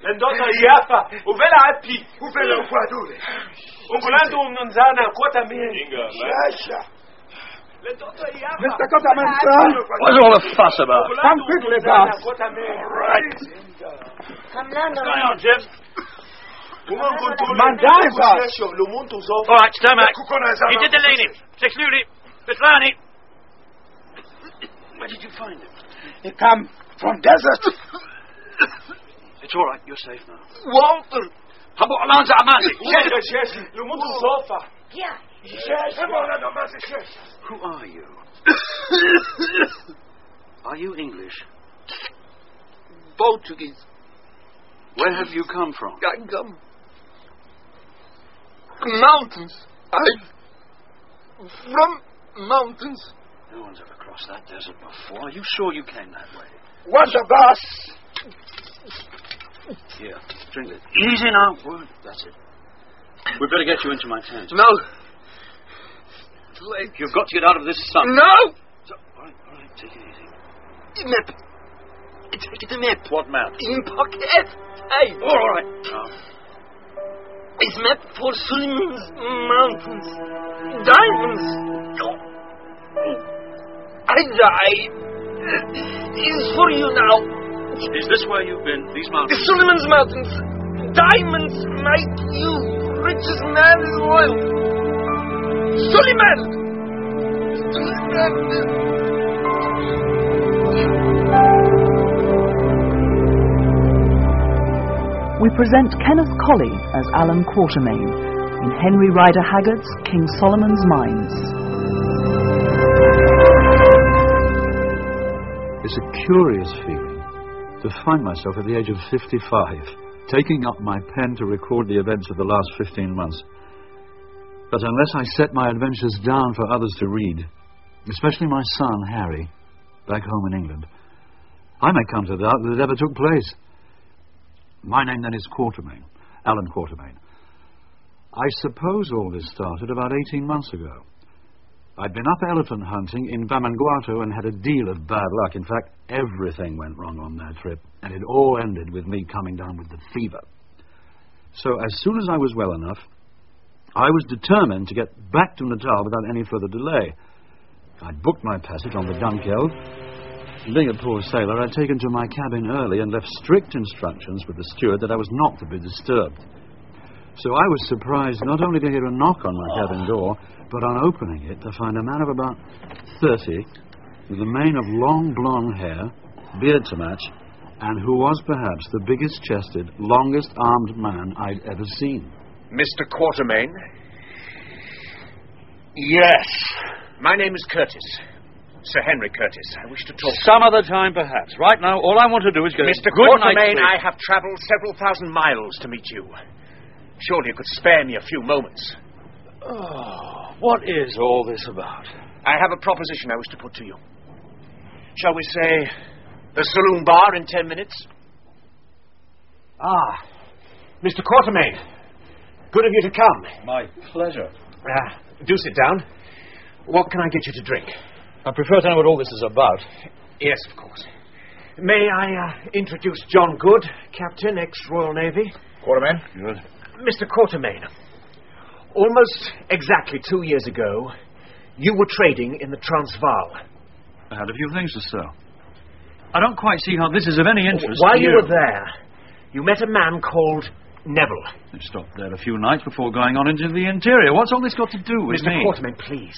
L'endotta Iapa, uvela api. Uvela ukwadule. Ungulando umnumzana Quatermain. Shasha. L'endotta Iapa. Mr. Quatermain, sir. What's all the fuss about? Come quickly, boss. Right. What's going on, Jim? Mandai, boss. All right, stand back. You did the lady. Sexluli. Bislani. Where did you find him? He come from desert. It's all right. You're safe now. Walter. Habo Alonso Amasi. Yes. Lumuntu Zofa. Yeah. Who are you? Are you English? Portuguese. Where have you come from? I come. Mountains. From mountains. No one's ever crossed that desert before. Are you sure you came that way? What's the boss? Here, drink it. Easy now. Word. That's it. We'd better get you into my tent. No. It's late. You've got to get out of this sun. No! So, all right, take it easy. Map. Take it a map. What map? In pocket. Hey. All right. Now. It's map for Suleiman's mountains. Diamonds. I died. It's for you now. Is this where you've been? These mountains? Suleiman's mountains. Diamonds make you richest man in the world. Suleiman! We present Kenneth Colley as Alan Quatermain in Henry Rider Haggard's King Solomon's Mines. It's a curious feeling to find myself at the age of 55, taking up my pen to record the events of the last 15 months. But unless I set my adventures down for others to read, especially my son, Harry, back home in England, I may come to doubt that it ever took place. My name then is Quatermain, Alan Quatermain. I suppose all this started about 18 months ago. I'd been up elephant hunting in Bamangwato and had a deal of bad luck. In fact, everything went wrong on that trip, and it all ended with me coming down with the fever. So as soon as I was well enough, I was determined to get back to Natal without any further delay. I'd booked my passage on the Dunkeld. Being a poor sailor, I'd taken to my cabin early and left strict instructions with the steward that I was not to be disturbed. So I was surprised not only to hear a knock on my cabin door, but on opening it to find a man of about 30, with a mane of long blonde hair, beard to match, and who was perhaps the biggest-chested, longest-armed man I'd ever seen. Mr. Quatermain? Yes. My name is Curtis. Sir Henry Curtis. I wish to talk... Some other time, perhaps. Right now, all I want to do is get Mr. a good night's Quatermain, sleep. I have travelled several thousand miles to meet you. Surely you could spare me a few moments. Oh, what is all this about? I have a proposition I wish to put to you. Shall we say the saloon bar in 10 minutes? Ah, Mr. Quatermain. Good of you to come. My pleasure. Do sit down. What can I get you to drink? I prefer to know what all this is about. Yes, of course. May I introduce John Good, Captain, ex-Royal Navy? Quatermain. Good. Mr. Quatermain, almost exactly 2 years ago, you were trading in the Transvaal. I had a few things to sell. I don't quite see how this is of any interest While to you were there, you met a man called Neville. I stopped there a few nights before going on into the interior. What's all this got to do with Mr. me? Quatermain, please.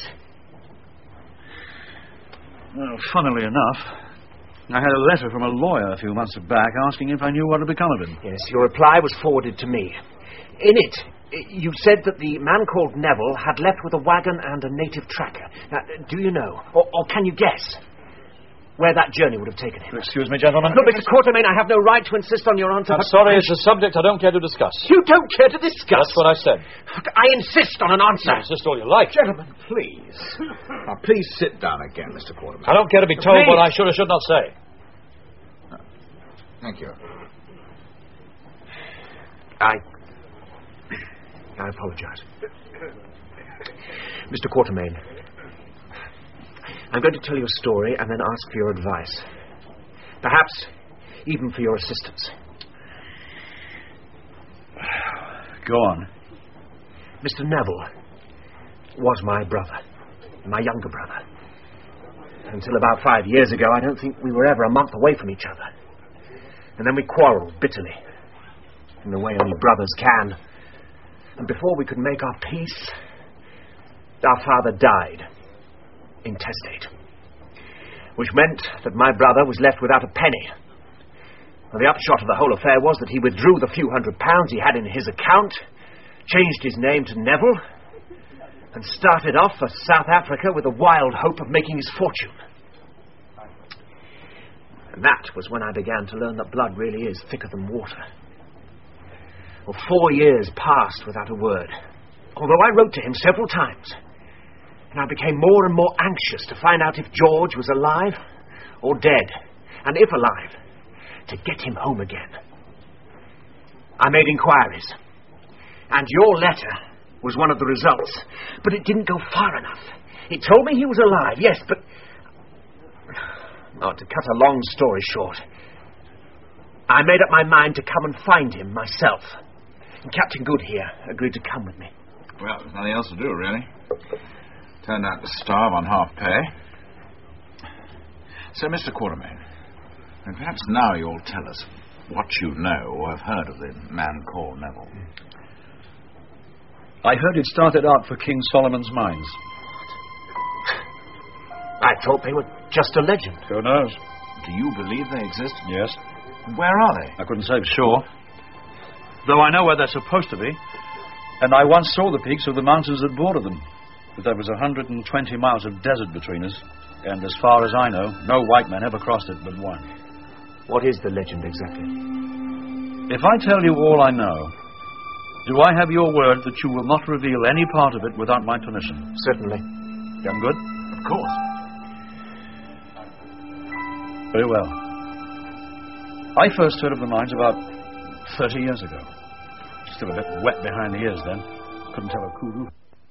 Well, funnily enough, I had a letter from a lawyer a few months back asking if I knew what had become of him. Yes, your reply was forwarded to me. In it, you said that the man called Neville had left with a wagon and a native tracker. Now, do you know, or can you guess, where that journey would have taken him? Excuse me, gentlemen. Look, Mr. Quatermain, I have no right to insist on your answer. I'm sorry, it's a subject I don't care to discuss. You don't care to discuss? That's what I said. Look, I insist on an answer. You insist all you like. Gentlemen, please. Now, please sit down again, Mr. Quatermain. I don't care to be told Please. what I should or should not say. Thank you. I apologize. Mr. Quatermain, I'm going to tell you a story and then ask for your advice. Perhaps even for your assistance. Go on. Mr. Neville was my brother, my younger brother. Until about 5 years ago, I don't think we were ever a month away from each other. And then we quarrelled bitterly, in the way only brothers can. And before we could make our peace, our father died, intestate. Which meant that my brother was left without a penny. Well, the upshot of the whole affair was that he withdrew the few £100 he had in his account, changed his name to Neville, and started off for South Africa with a wild hope of making his fortune. And that was when I began to learn that blood really is thicker than water. Well, 4 years passed without a word, although I wrote to him several times. And I became more and more anxious to find out if George was alive or dead, and if alive, to get him home again. I made inquiries, and your letter was one of the results, but it didn't go far enough. It told me he was alive, yes, but... Oh, to cut a long story short, I made up my mind to come and find him myself. And Captain Good here agreed to come with me. Well, there's nothing else to do, really. Turned out to starve on half pay. So, Mr. Quatermain, and perhaps now you'll tell us what you know or have heard of the man called Neville. I heard it started out for King Solomon's mines. I thought they were just a legend. Who knows? Do you believe they exist? Yes. Where are they? I couldn't say for sure. Though I know where they're supposed to be. And I once saw the peaks of the mountains that border them. But there was 120 miles of desert between us. And as far as I know, no white man ever crossed it but one. What is the legend exactly? If I tell you all I know, do I have your word that you will not reveal any part of it without my permission? Certainly. Damn good? Of course. Very well. I first heard of the mines about 30 years ago. Still a bit wet behind the ears then. Couldn't tell a kudu.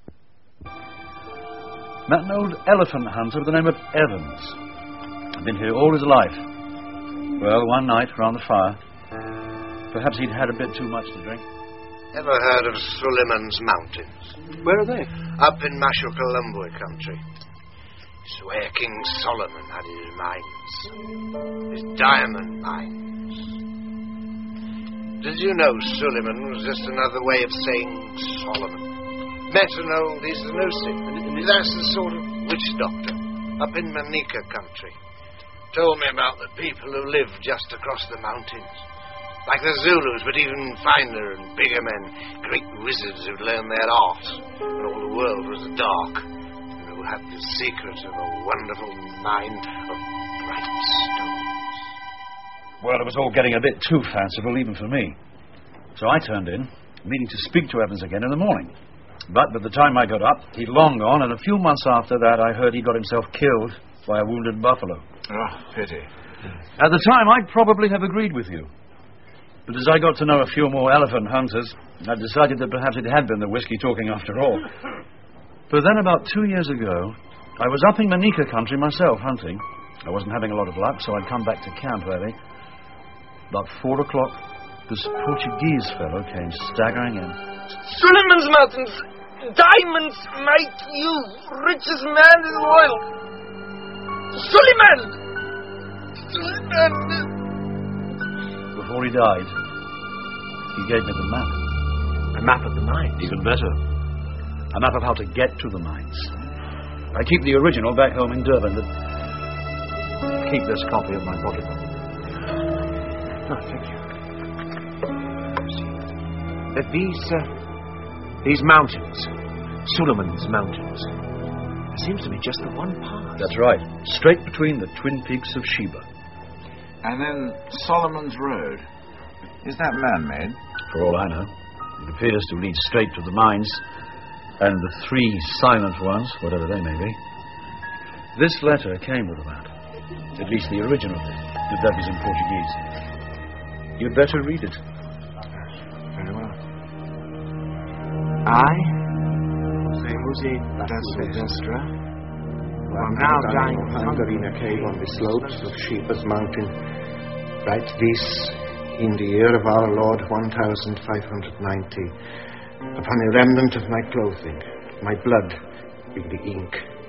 Met an old elephant hunter by the name of Evans. Been here all his life. Well, one night, round the fire, perhaps he'd had a bit too much to drink. Ever heard of Suleiman's Mountains? Where are they? Up in Mashokalumbwe country. It's where King Solomon had his mines. His diamond mines. Did you know Suleiman was just another way of saying Solomon? Met an old Isanusi. That's the sort of witch doctor up in Manika country. Told me about the people who live just across the mountains. Like the Zulus, but even finer and bigger men. Great wizards who'd learned their art when all the world was dark. And who had the secret of a wonderful mine of bright stones. Well, it was all getting a bit too fanciful even for me. So I turned in, meaning to speak to Evans again in the morning. But by the time I got up, he'd long gone, and a few months after that I heard he got himself killed by a wounded buffalo. Oh, pity. At the time, I'd probably have agreed with you. But as I got to know a few more elephant hunters, I decided that perhaps it had been the whiskey talking after all. But then about 2 years ago, I was up in Manika country myself hunting. I wasn't having a lot of luck, so I'd come back to camp early. About 4 o'clock, this Portuguese fellow came staggering in. Suleiman's Mountains! Diamonds make you richest man in the world! Suleiman! Suleiman! Before he died, he gave me the map. A map of the mines? Even better. A map of how to get to the mines. I keep the original back home in Durban, but keep this copy of my pocketbook. Oh, thank you. These mountains, Suleiman's Mountains, there seems to be just the one path. That's right. Straight between the twin peaks of Sheba. And then Solomon's Road. Is that man-made? For all I know. It appears to lead straight to the mines and the 3 silent ones, whatever they may be. This letter came with the map. At least the original of it, if that was in Portuguese. You'd better read it. Very well. I, Jose Muzi da Silvestre, who am now dying of hunger in a cave on the slopes of Sheba's mountain, write this in the year of our Lord 1590, upon a remnant of my clothing, my blood being the ink.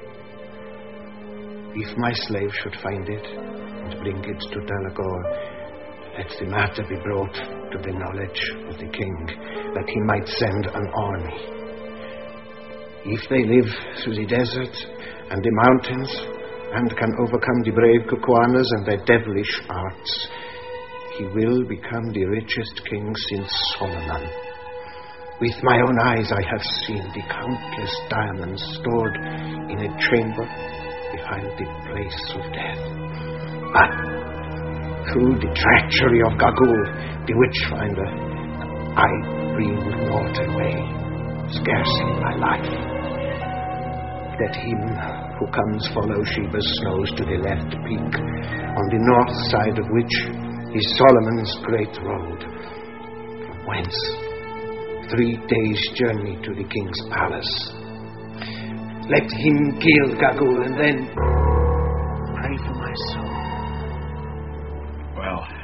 If my slave should find it and bring it to Dalagor, let the matter be brought to the knowledge of the king, that he might send an army. If they live through the desert and the mountains, and can overcome the brave Kukuanas and their devilish arts, he will become the richest king since Solomon. With my own eyes I have seen the countless diamonds stored in a chamber behind the place of death. But through the treachery of Gagul, the witch-finder, I bring naught away, scarcely my life. Let him who comes follow Sheba's snows to the left peak, on the north side of which is Solomon's great road, from whence 3 days' journey to the king's palace. Let him kill Gagul and then pray for my soul. Well,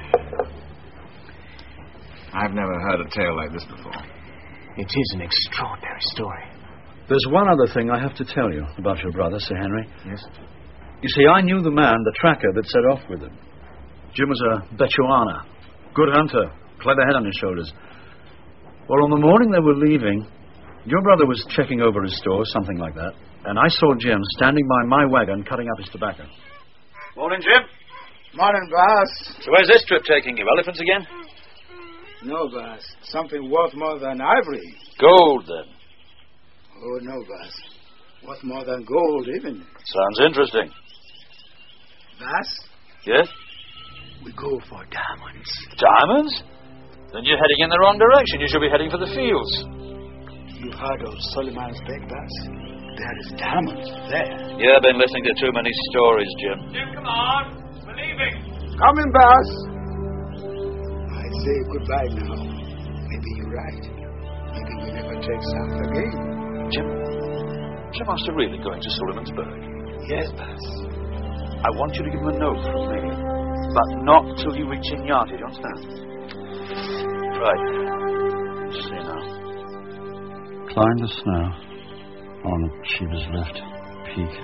I've never heard a tale like this before. It is an extraordinary story. There's one other thing I have to tell you about your brother, Sir Henry. Yes? You see, I knew the man, the tracker, that set off with him. Jim was a Bechuana, good hunter, clever head on his shoulders. Well, on the morning they were leaving, your brother was checking over his store, something like that, and I saw Jim standing by my wagon cutting up his tobacco. Morning, Jim. Morning, boss. So where's this trip taking you? Elephants again? No, boss. Something worth more than ivory. Gold, then. Oh, no, boss. Worth more than gold, even. Sounds interesting. Boss? Yes? We go for diamonds. Diamonds? Then you're heading in the wrong direction. You should be heading for the fields. You heard of Solomon's Big, boss? There is diamonds there. You've been listening to too many stories, Jim. Jim, come on. We're leaving. Coming, boss. I say goodbye now. Maybe you're right. Maybe we never take south again. Jim Master really going to Solomon'sburg? Yes, boss. I want you to give him a note from me, but not till you reach Inyati, you understand? Right. See now. Climb the snow on Sheba's left peak.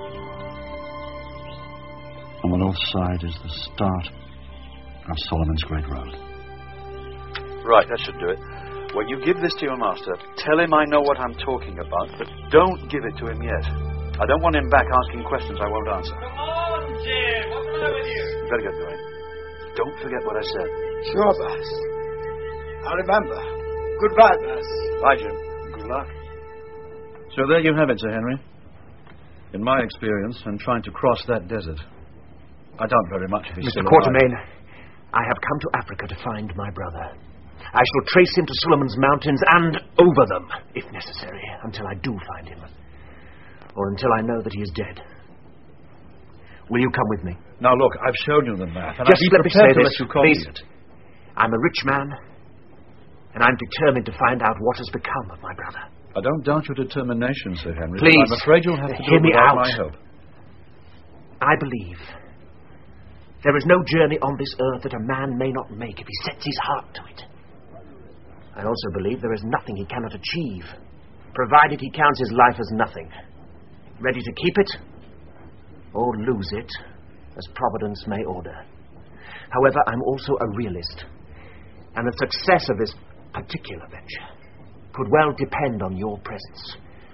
On the north side is the start of Solomon's Great Road. Right, that should do it. When you give this to your master, tell him I know what I'm talking about, but don't give it to him yet. I don't want him back asking questions I won't answer. Come on, Jim. What's the matter with you? You better get going. Don't forget what I said. Sure, boss. I'll remember. Goodbye, boss. Bye, Jim. Good luck. So there you have it, Sir Henry. In my experience, in trying to cross that desert, I doubt very much if he's Mr. still Quatermain, alive. I have come to Africa to find my brother. I shall trace him to Solomon's Mountains and over them, if necessary, until I do find him. Or until I know that he is dead. Will you come with me? Now, look, I've shown you the map, and Just I'd be let me say prepared to this, let you copy please. it. I'm a rich man, and I'm determined to find out what has become of my brother. I don't doubt your determination, Sir Henry. Please, but I'm afraid you'll have to hear do me it without out. my help. I believe there is no journey on this earth that a man may not make if he sets his heart to it. I also believe there is nothing he cannot achieve, provided he counts his life as nothing, ready to keep it or lose it, as Providence may order. However, I'm also a realist, and the success of this particular venture could well depend on your presence.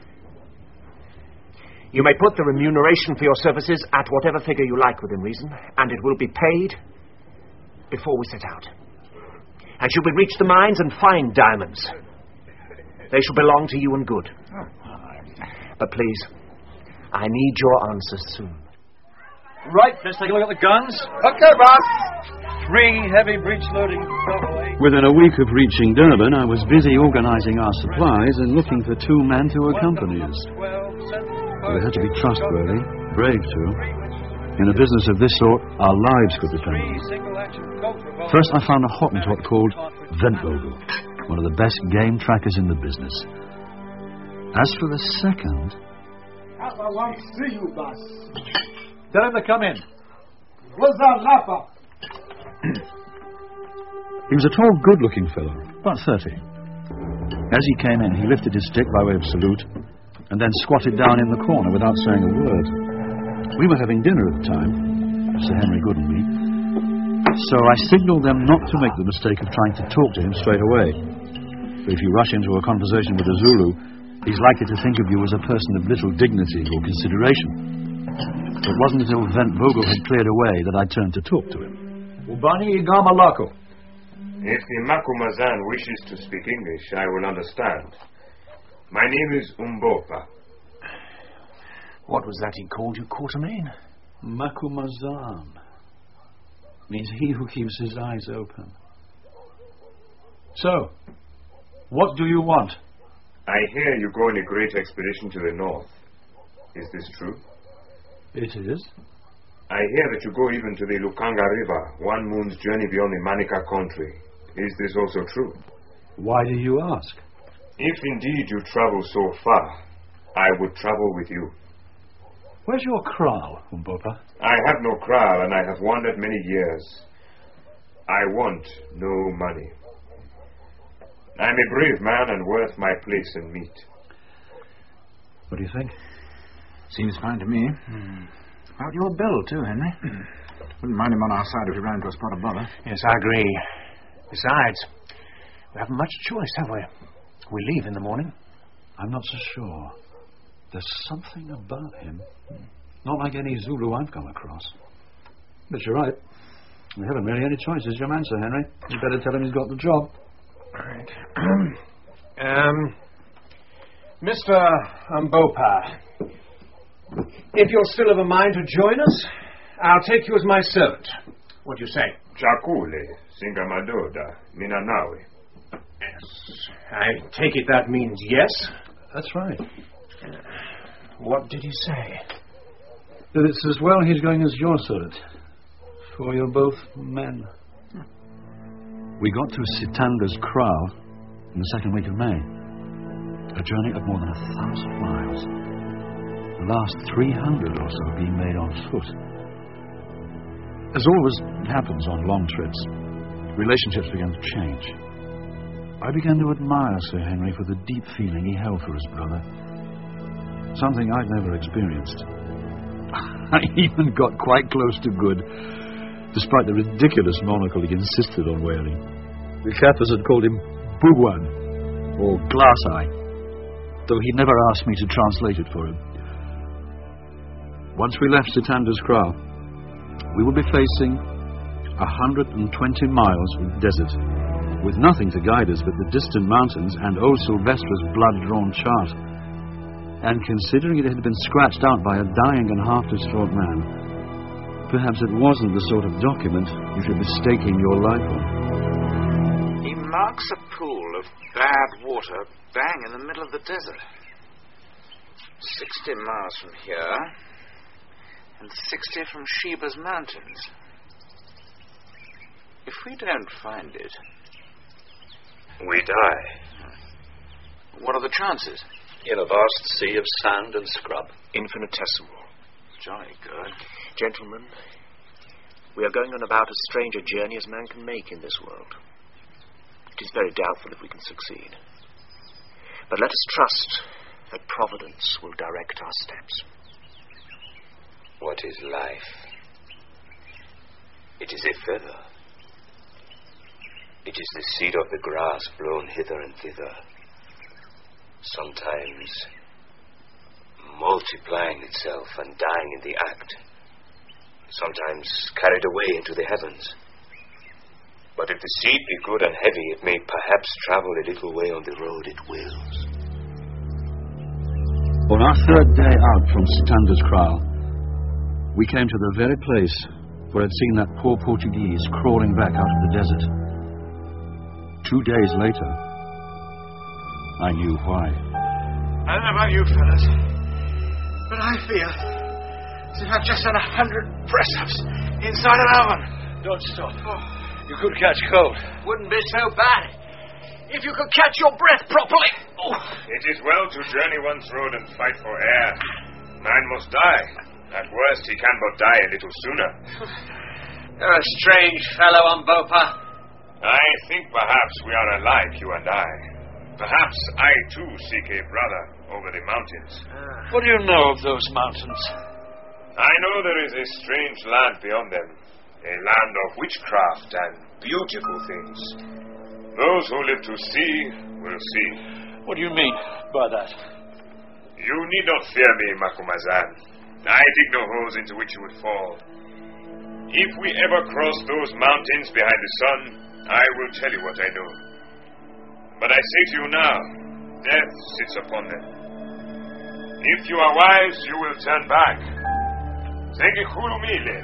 You may put the remuneration for your services at whatever figure you like within reason, and it will be paid before we set out. And should we reach the mines and find diamonds, they shall belong to you and good. But please, I need your answer soon. Right, let's take a look at the guns. Okay, boss. 3 heavy breech-loading Buffalo. Within a week of reaching Durban, I was busy organizing our supplies and looking for 2 men to accompany us. They had to be trustworthy, brave too. In a business of this sort, our lives could depend on it. First, I found a Hottentot called Ventvogel, one of the best game trackers in the business. As for the second... I want to see you, boss. Tell him to come in. What's that, Lapa? He was a tall, good-looking fellow, about 30. As he came in, he lifted his stick by way of salute and then squatted down in the corner without saying a word. We were having dinner at the time, Sir Henry Good and me, so I signalled them not to make the mistake of trying to talk to him straight away. For if you rush into a conversation with a Zulu, he's likely to think of you as a person of little dignity or consideration. It wasn't until Vent Vogel had cleared away that I turned to talk to him. Ubani Igama Lako. If the Macumazan wishes to speak English, I will understand. My name is Umbopa. What was that he called you, Quatermain? Macumazan means he who keeps his eyes open. So, what do you want? I hear you go on a great expedition to the north. Is this true? It is. I hear that you go even to the Lukanga River, 1 moon's journey beyond the Manika country. Is this also true? Why do you ask? If indeed you travel so far, I would travel with you. Where's your kraal, Umbopa? I have no kraal, and I have wandered many years. I want no money. I'm a brave man and worth my place in meat. What do you think? Seems fine to me. About your bill, too, Henry. Wouldn't mind him on our side if he ran into a spot of bother. Yes, I agree. Besides, we haven't much choice, have we? We leave in the morning. I'm not so sure. There's something about him. Not like any Zulu I've come across. But you're right. We haven't really any choice. It's your man, Sir Henry. You better tell him he's got the job. Right. Mr. Umbopa, if you're still of a mind to join us, I'll take you as my servant. What do you say? Chakule, Singamadoda, Minanawi. Yes. I take it that means yes? That's right. What did he say? That it's as well he's going as your servant. For you're both men. We got to Sitanga's kraal in the second week of May. A journey of more than 1,000 miles. The last 300 or so being made on foot. As always happens on long trips, relationships began to change. I began to admire Sir Henry for the deep feeling he held for his brother. Something I'd never experienced. I even got quite close to Good, despite the ridiculous monocle he insisted on wearing. The Kaffirs had called him Bugwan, or Glass Eye, though he never asked me to translate it for him. Once we left Sitanga's kraal, we would be facing 120 miles of desert, with nothing to guide us but the distant mountains and old Sylvester's blood-drawn chart. And considering it had been scratched out by a dying and half-distraught man, perhaps it wasn't the sort of document you should be staking your life on. He marks a pool of bad water bang in the middle of the desert. 60 miles from here, and 60 from Sheba's mountains. If we don't find it, we die. What are the chances? In a vast sea of sand and scrub. Infinitesimal. Jolly good. Gentlemen, we are going on about as strange a journey as man can make in this world. It is very doubtful if we can succeed. But let us trust that Providence will direct our steps. What is life? It is a feather. It is the seed of the grass blown hither and thither, sometimes multiplying itself and dying in the act, sometimes carried away into the heavens. But if the seed be good and heavy, it may perhaps travel a little way on the road it wills. On our third day out from Sitanga's kraal, we came to the very place where I'd seen that poor Portuguese crawling back out of the desert. 2 days later, I knew why. I don't know about you fellas, but I feel as if I've just done 100 press-ups inside an oven. Don't stop. You could catch cold. Wouldn't be so bad if you could catch your breath properly. It is well to journey one's road and fight for air. Man must die. At worst, he can but die a little sooner. You're a strange fellow, Umbopa. I think perhaps we are alike, you and I. Perhaps I too seek a brother over the mountains. What do you know of those mountains? I know there is a strange land beyond them. A land of witchcraft and beautiful things. Those who live to see will see. What do you mean by that? You need not fear me, Macumazahn. I dig no holes into which you would fall. If we ever cross those mountains behind the sun, I will tell you what I know. But I say to you now, death sits upon them. If you are wise, you will turn back. Zegihulumile.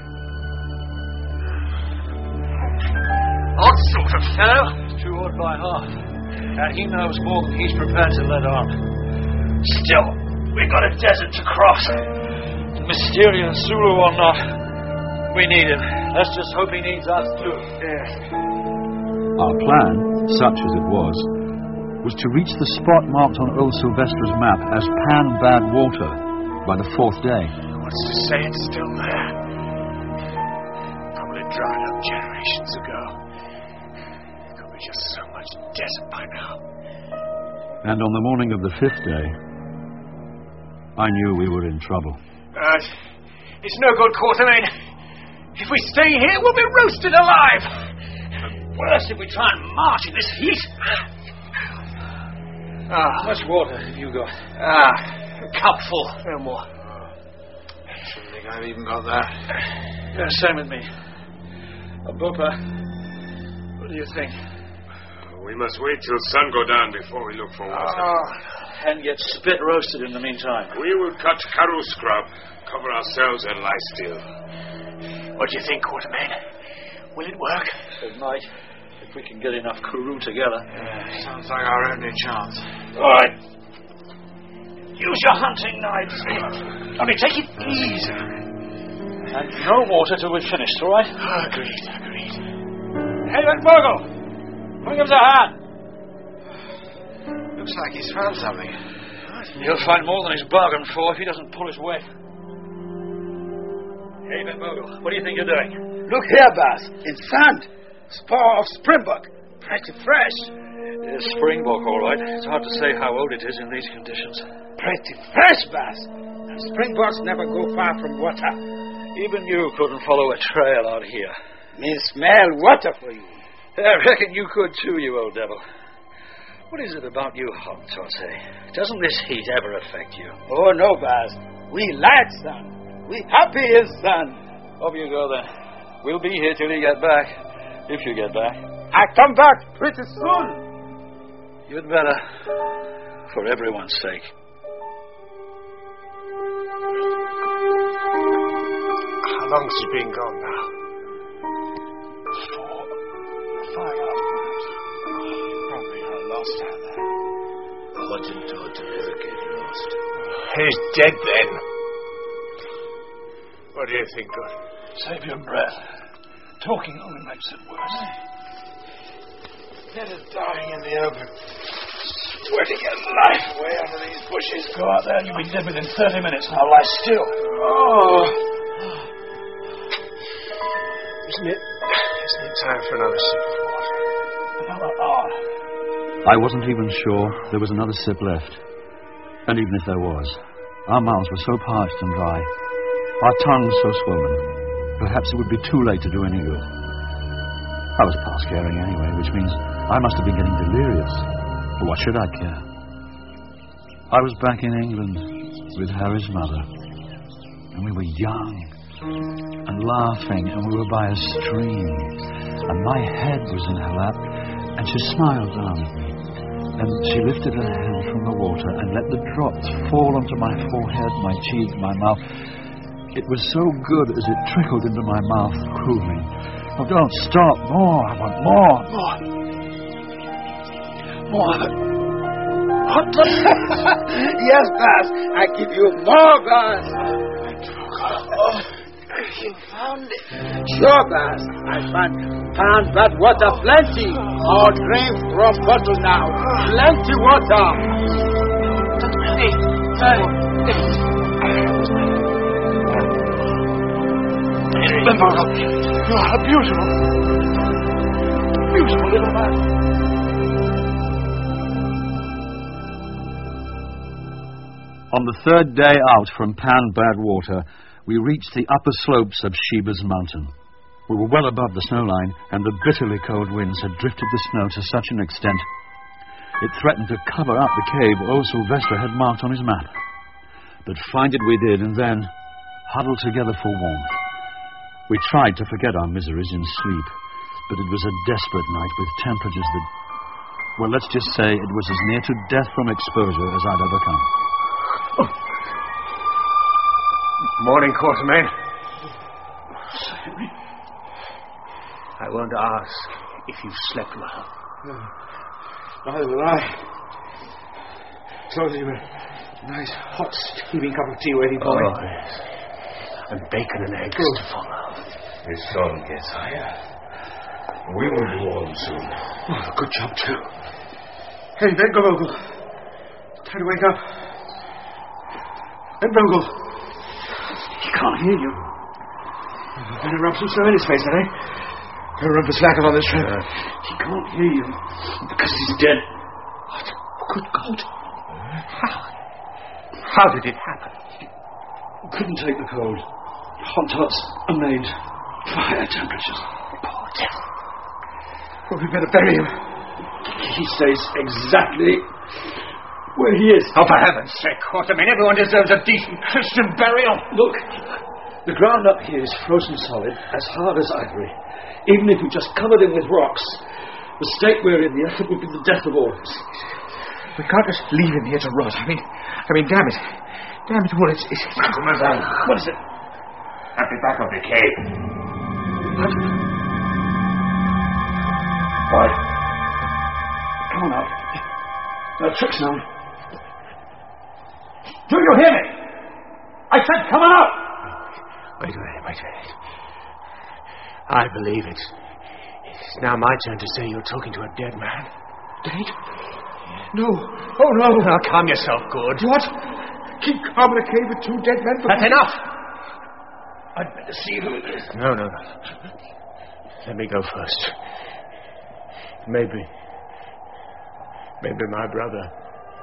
Odd sort of fellow. Too odd by half. And he knows more than he's prepared to let on. Still, we've got a desert to cross. Mysterious Zulu or not, we need him. Let's just hope he needs us too. Our plan, such as it was to reach the spot marked on old Sylvester's map as Pan Bad Water by the 4th day. What's to say it's still there? Probably dried up generations ago. There could be just so much desert by now. And on the morning of the 5th day, I knew we were in trouble. It's no good, Quatermain. If we stay here, we'll be roasted alive. Worse if we try and march in this heat. How much water have you got? A cupful, no more. I shouldn't think I've even got that. Yeah, same with me. Bopa, what do you think? We must wait till sun go down before we look for water. And get spit roasted in the meantime. We will cut Karoo scrub, cover ourselves and lie still. What do you think, Quatermain? Will it work? It might, if we can get enough Karoo together. Sounds like our only chance. All right. Use your hunting knives. Only take it easy. And no water till we're finished, all right? Agreed. Hey, Bogle! Come give us a hand. Looks like he's found something. He'll find more than he's bargained for if he doesn't pull his weight. Hey, Ben Bogle, what do you think you're doing? Look here, Bass. It's sand. Spar of springbok. Pretty fresh. It's springbok, all right. It's hard to say how old it is in these conditions. Pretty fresh, Bass. Springboks never go far from water. Even you couldn't follow a trail out here. Me smell water for you. I reckon you could too, you old devil. What is it about you, Hottentotte? Doesn't this heat ever affect you? Oh, no, Bass. We like sun. We happy in sun. Off you go, then. We'll be here till you get back. If you get back. I come back pretty soon. You'd better. For everyone's sake. How long's he been gone now? 4, 5 hours. Probably got lost out there. Hottentotte never get lost. He's dead then. What do you think, God? Save your breath. Talking only makes it worse. Let us dying in the open. Sweating at life way under these bushes. Go out there and you'll be dead within 30 minutes. Now lie still. Oh. Isn't it time for another sip of water? Another hour. I wasn't even sure there was another sip left. And even if there was, our mouths were so parched and dry, our tongues so swollen, perhaps it would be too late to do any good. I was past caring anyway, which means I must have been getting delirious. But what should I care? I was back in England with Harry's mother, and we were young and laughing, and we were by a stream, and my head was in her lap, and she smiled down at me, and she lifted her hand from the water and let the drops fall onto my forehead, my cheek, my mouth. It was so good as it trickled into my mouth, cooling. Oh, don't stop. More. I want more. More. Yes, Bass. I give you more, Bass. You found it. Sure, Bass. I found that water plenty. All drink from bottle now. Plenty water. You are beautiful. Beautiful little man. On the third day out from Pan Bad Water, we reached the upper slopes of Sheba's Mountain. We were well above the snow line, and the bitterly cold winds had drifted the snow to such an extent it threatened to cover up the cave old Sylvester had marked on his map. But find it we did, and then huddled together for warmth. We tried to forget our miseries in sleep, but it was a desperate night with temperatures that, well, let's just say it was as near to death from exposure as I'd ever come. Oh. Morning, Quatermain. Sir Henry? I won't ask if you've slept well. No. Neither will I. So there's a nice, hot, steaming cup of tea waiting for me. Oh, yes. And bacon and eggs to follow. The sun gets higher. We will be warm soon. Oh, good job, too. Hey, Vengervogel. Time to wake up. Vengervogel. He can't hear you. Better rub some snow in his face, then, eh? Better run for slackers on this trip. He can't hear you. Because he's dead. What? Good God. How did it happen? Couldn't take the cold. Hot tots are made for higher temperatures. Poor devil. Well, we better bury him. He stays exactly where he is. Oh, for heaven's sake, Quatermain, everyone deserves a decent Christian burial. Look, the ground up here is frozen solid, as hard as ivory. Even if we just covered him with rocks, the state we're in, the effort would be the death of all of us. We can't just leave him here to rot. I mean, damn it. Damn it all, it's... Macumazahn. What is it? At the back of the cave. What? What? Come on out. No tricks now. Do you hear me? I said come on out! Wait a minute. I believe it's now my turn to say you're talking to a dead man. Dead? No. Oh, no. Now, calm yourself, good. What? Keep calm in a cave with two dead men? That's enough. I'd better see who it is. No. Let me go first. Maybe my brother.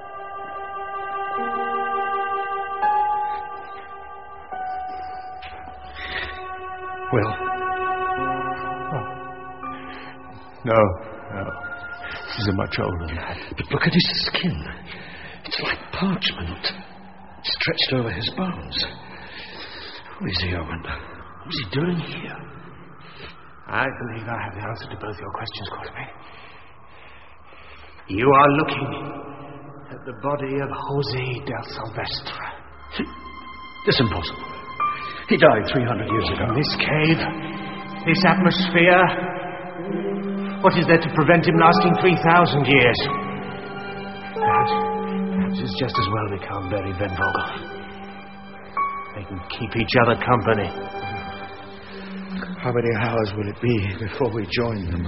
Well. Oh. No. He's a much older lad. But look at his skin. It's like parchment. Stretched over his bones. Who is he, I wonder? What's he doing here? I believe I have the answer to both your questions, Quatermain. You are looking at the body of Jose del Silvestre. That's impossible. He died 300 years ago. This cave, this atmosphere, what is there to prevent him lasting 3,000 years? Perhaps it's just as well we can't bury Vengervogel. They can keep each other company. How many hours will it be before we join them?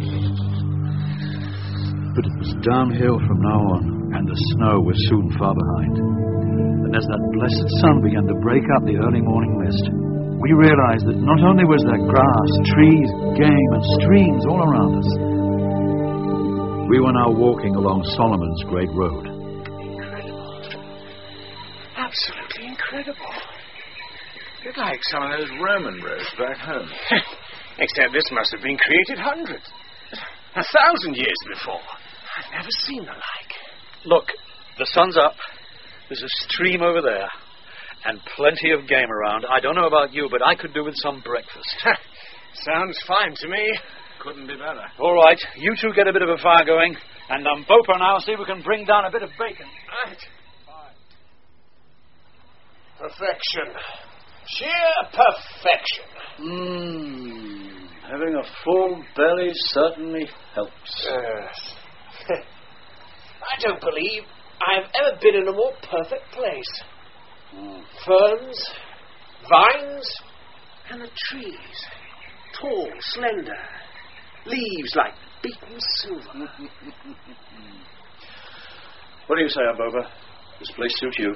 But it was downhill from now on, and the snow was soon far behind. And as that blessed sun began to break up the early morning mist, we realized that not only was there grass, trees, game, and streams all around us, we were now walking along Solomon's Great Road. Incredible. Absolutely incredible. It's like some of those Roman roads back home. Except this must have been created 1,000 years before. I've never seen the like. Look, the sun's up. There's a stream over there. And plenty of game around. I don't know about you, but I could do with some breakfast. Sounds fine to me. Couldn't be better. All right, you two get a bit of a fire going. And Bopa and I'll see if we can bring down a bit of bacon. Right. Perfection. Sheer perfection. Having a full belly certainly helps. Yes. I don't believe I've ever been in a more perfect place. Ferns, vines, and the trees. Tall, slender, leaves like beaten silver. What do you say, Boba? This place suits you?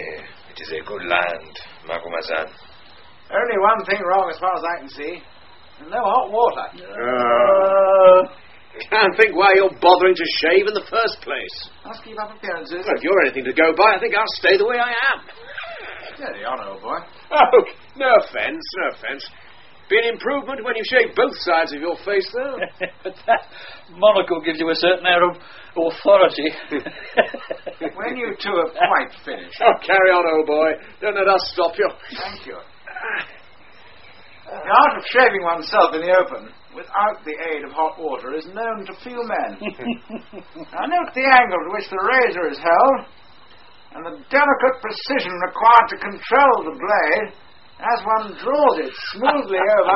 It is a good land, Macumazahn. Only one thing wrong as far as I can see. And no hot water. Can't think why you're bothering to shave in the first place. Must keep up appearances. Well, if you're anything to go by, I think I'll stay the way I am. Steady on, old boy. Oh, no offence, no offence. Be an improvement when you shave both sides of your face, though. But that monocle gives you a certain air of authority. When you two have quite finished. Oh, carry on, old boy. Don't let us stop you. Thank you. The art of shaving oneself in the open without the aid of hot water is known to few men. Now note the angle to which the razor is held, and the delicate precision required to control the blade as one draws it smoothly over.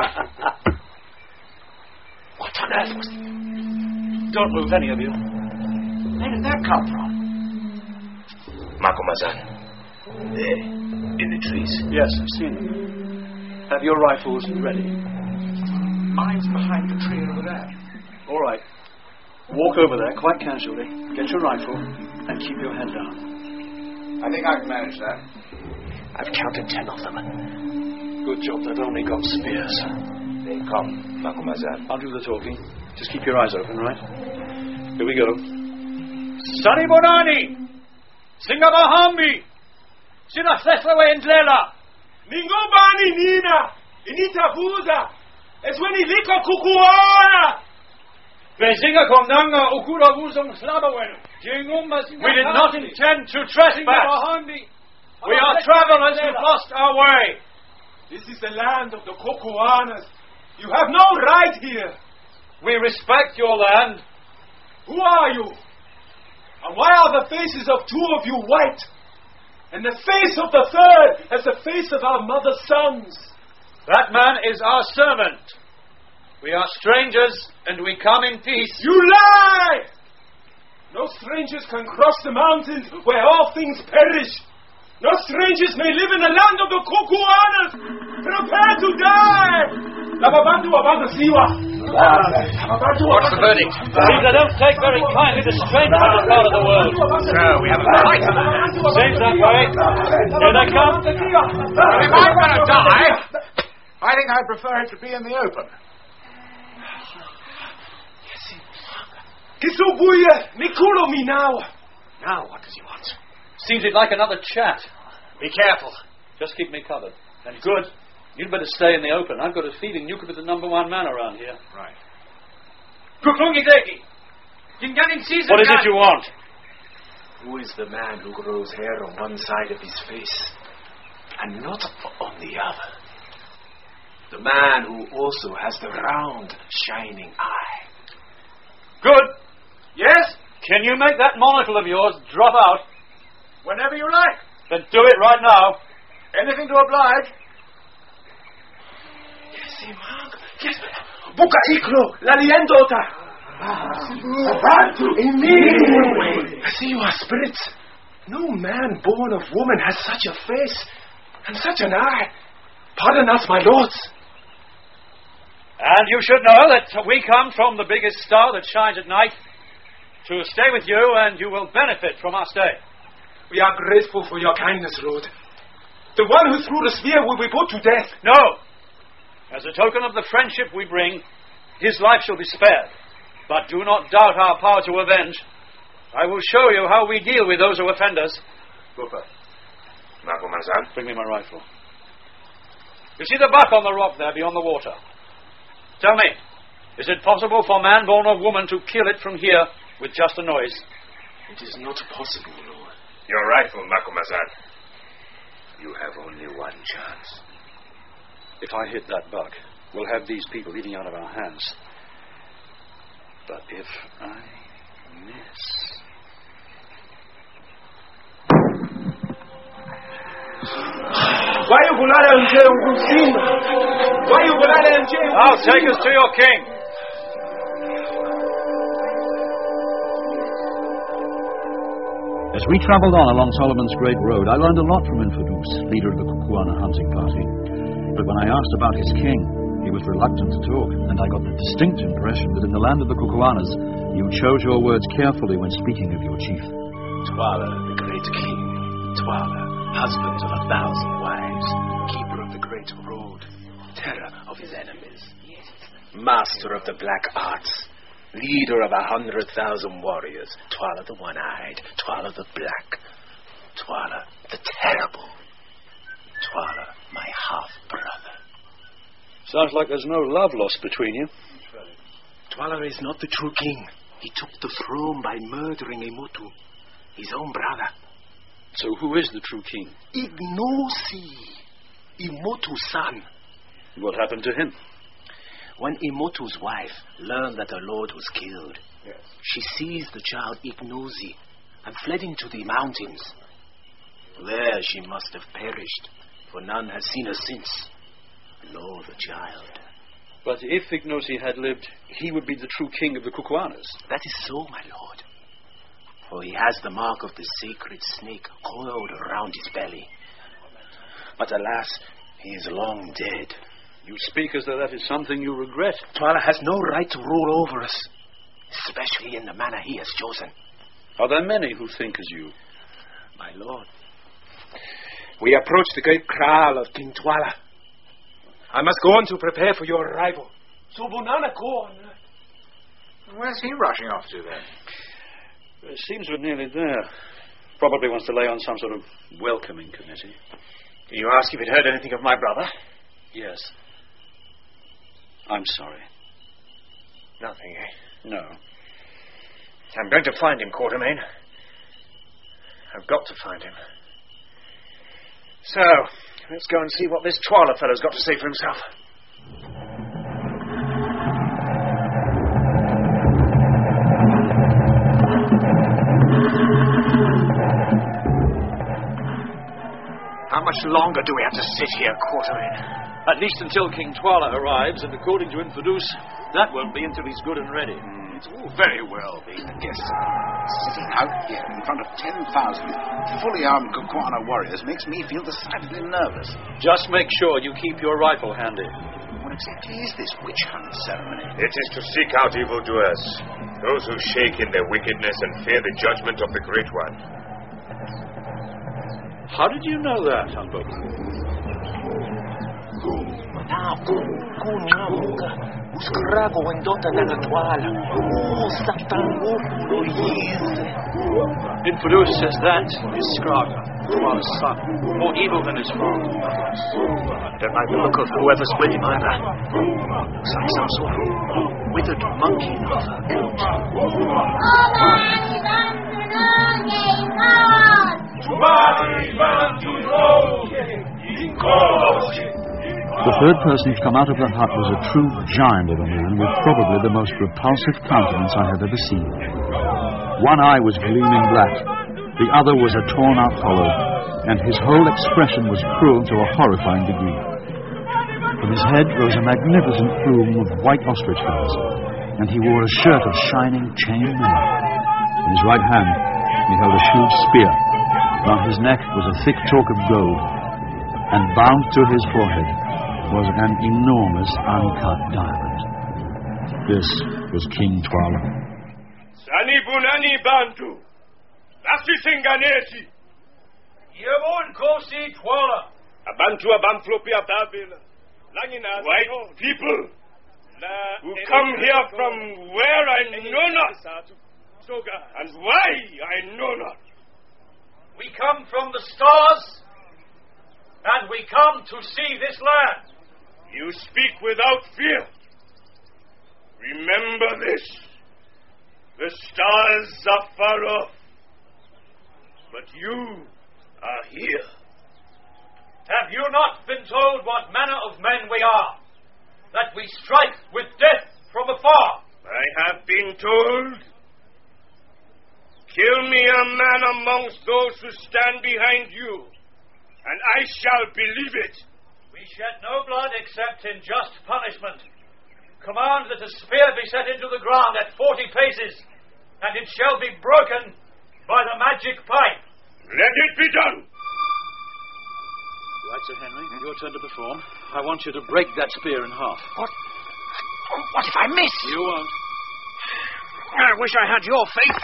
What on earth was... Don't move, any of you. Where did that come from? Macumazahn. There, in the trees. Yes, I've seen them. Have your rifles ready. Mine's behind the tree over there. All right. Walk over there quite casually, get your rifle, and keep your head down. I think I can manage that. I've counted 10 of them. Good job they've only got spears. They come, Macumazahn. I'll do the talking. Just keep your eyes open, right? Here we go. Sani Bonani! Singabahambi! Sina Theslewe Ndlela! Ningobani Nina! Initabuza! Esweniliko Kukuana! Bezinga Komnanga Ukura Wuzum Slabawenu! We did not intend to trespass! We are travelers who've lost our way! This is the land of the Kukuanas. You have no right here. We respect your land. Who are you? And why are the faces of two of you white? And the face of the third as the face of our mother's sons? That man is our servant. We are strangers and we come in peace. You lie! No strangers can cross the mountains where all things perish. No strangers may live in the land of the Kukuanas. Prepare to die! What's the verdict? Seems I don't take very kindly to strangers in this part of the world. So, we have a fight. Seems that way. Here they come. If I'm going to die, I think I'd prefer it to be in the open. Kisubuye, Mikuro me now. Now, what does he want? Seems he'd like another chat. Be careful. Just keep me covered. And good. You'd better stay in the open. I've got a feeling you could be the number one man around here. Right. What is it you want? Who is the man who grows hair on one side of his face and not on the other? The man who also has the round, shining eye. Good. Yes? Can you make that monocle of yours drop out? Whenever you like. Then do it right now. Anything to oblige. Yes. Buka Ikro, la liendota. I see you are spirits. No man born of woman has such a face and such an eye. Pardon us, my lords. And you should know that we come from the biggest star that shines at night to stay with you, and you will benefit from our stay. We are grateful for your kindness, Lord. The one who threw the spear will be put to death. No. As a token of the friendship we bring, his life shall be spared. But do not doubt our power to avenge. I will show you how we deal with those who offend us. Bupa. Macumazahn. Bring me my rifle. You see the buck on the rock there beyond the water? Tell me, is it possible for man born of woman to kill it from here with just a noise? It is not possible, Lord. Your rifle, Macumazahn. You have only one chance. If I hit that buck, we'll have these people eating out of our hands. But if I miss... I'll take us to your king. As we travelled on along Solomon's Great Road, I learned a lot from Infidus, leader of the Kukuana hunting party. But when I asked about his king, he was reluctant to talk, and I got the distinct impression that in the land of the Kukuanas, you chose your words carefully when speaking of your chief. Twala, the great king. Twala, husband of 1,000 wives. Keeper of the great road. Terror of his enemies. master of the black arts, leader of 100,000 warriors, Twala the One-Eyed, Twala the Black, Twala the Terrible, Twala my half-brother. Sounds like there's no love lost between you. Twala is not the true king. He took the throne by murdering Emotu, his own brother. So who is the true king? Ignosi, Emotu's son. What happened to him? When Emotu's wife learned that her lord was killed, she seized the child Ignosi and fled into the mountains. There she must have perished, for none has seen her since, nor the child. But if Ignosi had lived, he would be the true king of the Kukuanas. That is so, my lord. For he has the mark of the sacred snake coiled around his belly. But alas, he is long dead. You speak as though that is something you regret. Twala has no right to rule over us, especially in the manner he has chosen. Are there many who think as you? My lord, we approach the great kraal of King Twala. I must go on to prepare for your arrival. So, Bunana, go on. Where's he rushing off to, then? It seems we're nearly there. Probably wants to lay on some sort of welcoming committee. Do you ask if it heard anything of my brother? Yes. I'm sorry. Nothing, eh? No. I'm going to find him, Quatermain. I've got to find him. So, let's go and see what this Twala fellow's got to say for himself. How much longer do we have to sit here, Quatermain? At least until King Twala arrives, and according to Infidus, that won't be until he's good and ready. It's all very well being a guest. Sitting out here in front of 10,000 fully armed Kukuana warriors makes me feel decidedly nervous. Just make sure you keep your rifle handy. What exactly is this witch hunt ceremony? It is to seek out evildoers, those who shake in their wickedness and fear the judgment of the Great One. How did you know that, Unboku? Infidus says that is Skraga, Twala's son, more evil than his father. Don't like the look of whoever split him either. Looks like some sort of withered monkey in a fur coat. The third person to come out of the hut was a true giant of a man with probably the most repulsive countenance I have ever seen. One eye was gleaming black, the other was a torn-out hollow, and his whole expression was cruel to a horrifying degree. From his head rose a magnificent plume of white ostrich feathers, and he wore a shirt of shining chain mail. In his right hand he held a huge spear. Round his neck was a thick chalk of gold, and bound to his forehead was an enormous uncut diamond. This was King Twala. Sani Bunani Bantu, Nasisinganeti, Yevon Kosi Twala, Abantu Abamflopi Ababila, white people who come here from where I know not, and why I know not. We come from the stars, and we come to see this land. You speak without fear. Remember this. The stars are far off, but you are here. Have you not been told what manner of men we are? That we strike with death from afar? I have been told. Kill me a man amongst those who stand behind you, and I shall believe it. We shed no blood except in just punishment. Command that a spear be set into the ground at 40 paces, and it shall be broken by the magic pipe. Let it be done. Right, Sir Henry, your turn to perform. I want you to break that spear in half. What if I miss? You won't. I wish I had your faith.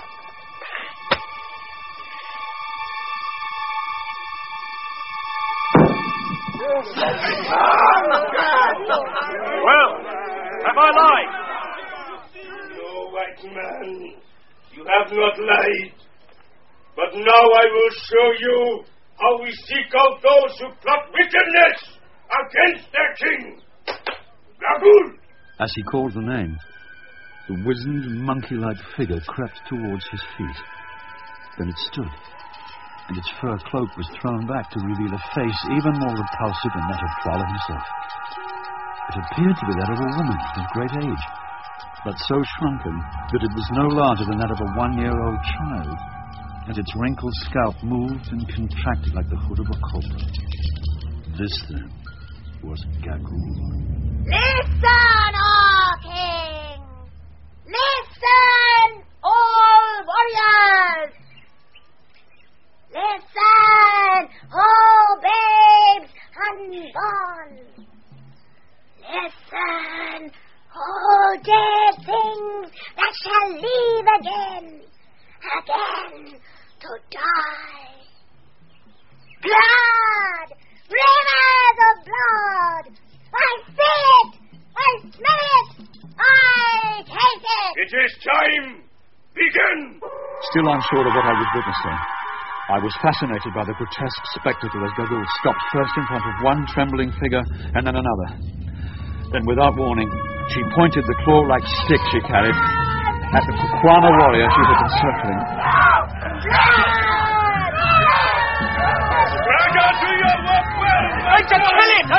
Well, have I lied? No, white man, you have not lied. But now I will show you how we seek out those who plot wickedness against their king. Gagool! As he called the name, the wizened, monkey-like figure crept towards his feet. Then it stood, and its fur cloak was thrown back to reveal a face even more repulsive than that of Twala himself. It appeared to be that of a woman of great age, but so shrunken that it was no larger than that of a 1-year-old child, and its wrinkled scalp moved and contracted like the hood of a cobra. This, then, was Gagool. Listen, O King! Listen, all warriors! Listen, O babes unborn! Listen, O dead things that shall live again to die. Blood! Rivers of blood! I see it! I smell it! I taste it! It is time! Begin! Still unsure of what I was witnessing, I was fascinated by the grotesque spectacle as Gagool stopped first in front of one trembling figure and then another. Then, without warning, she pointed the claw-like stick she carried at the Kukuana warrior she had been circling. Raga, do your work well! I can kill it!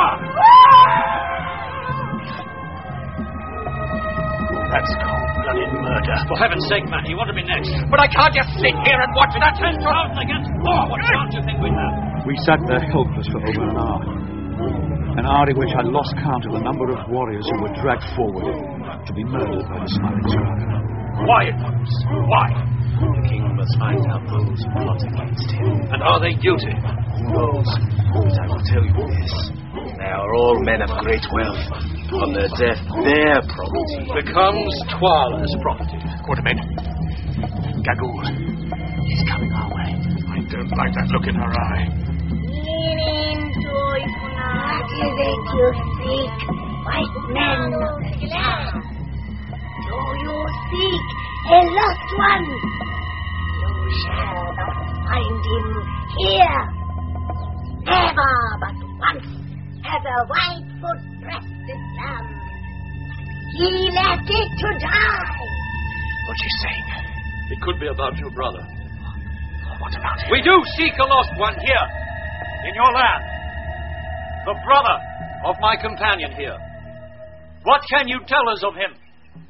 That's cold-blooded murder. For heaven's sake, man, you want to be next. But I can't just sit here and watch that hand thrown against war. What chance do you think we have? We sat there helpless for over an hour. An hour in which I lost count of the number of warriors who were dragged forward to be murdered by the smiling scribe. Why, Adams? Why? The king must find out those who plot against him. And are they guilty? Who knows? But I will tell you this. They are all men of great wealth. On their death, their property becomes Twala's property. Quartermain, Gagool, he's coming our way. I don't like that look in her eye. What is it you seek, white men of the land? Do you seek a lost one? You shall not find him here. Never but once has a Whitefoot pressed this land. He left it to die. What's she saying? It could be about your brother. What about him? We do seek a lost one here, in your land. The brother of my companion here. What can you tell us of him?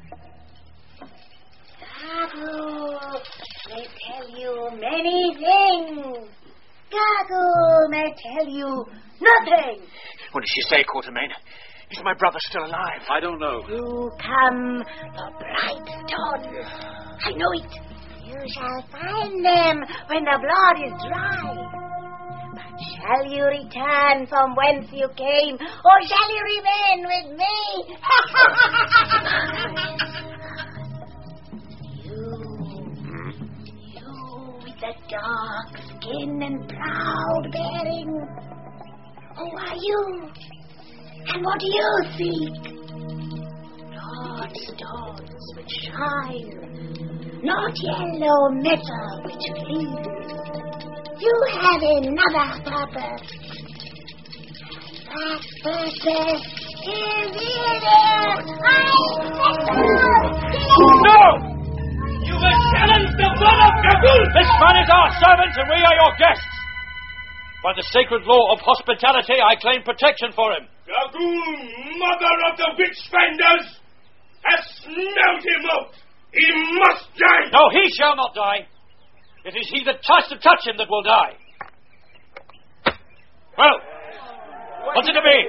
Gagool may tell you many things. Gagool may tell you nothing. What did she say, Quartermain? Is my brother still alive? I don't know. You come the bright dawn. I know it. You shall find them when the blood is dry. But shall you return from whence you came, or shall you remain with me? You with the dark skin and proud bearing. Who are you? And what do you seek? Not stones which shine, not yellow metal which gleams. You have another purpose. That purpose is either No! You have challenged the blood of Gagool! This man is our servant and we are your guests. By the sacred law of hospitality, I claim protection for him. Gagool, mother of the witch-finders, has smelled him out. He must die. No, he shall not die. It is he that tries to touch him that will die. Well, what's it to be?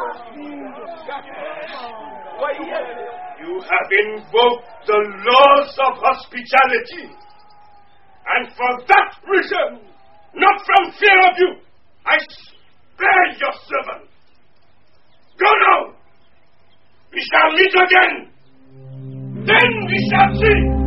You have invoked the laws of hospitality. And for that reason, not from fear of you, I spare your servant. Go now. We shall meet again. Then we shall see.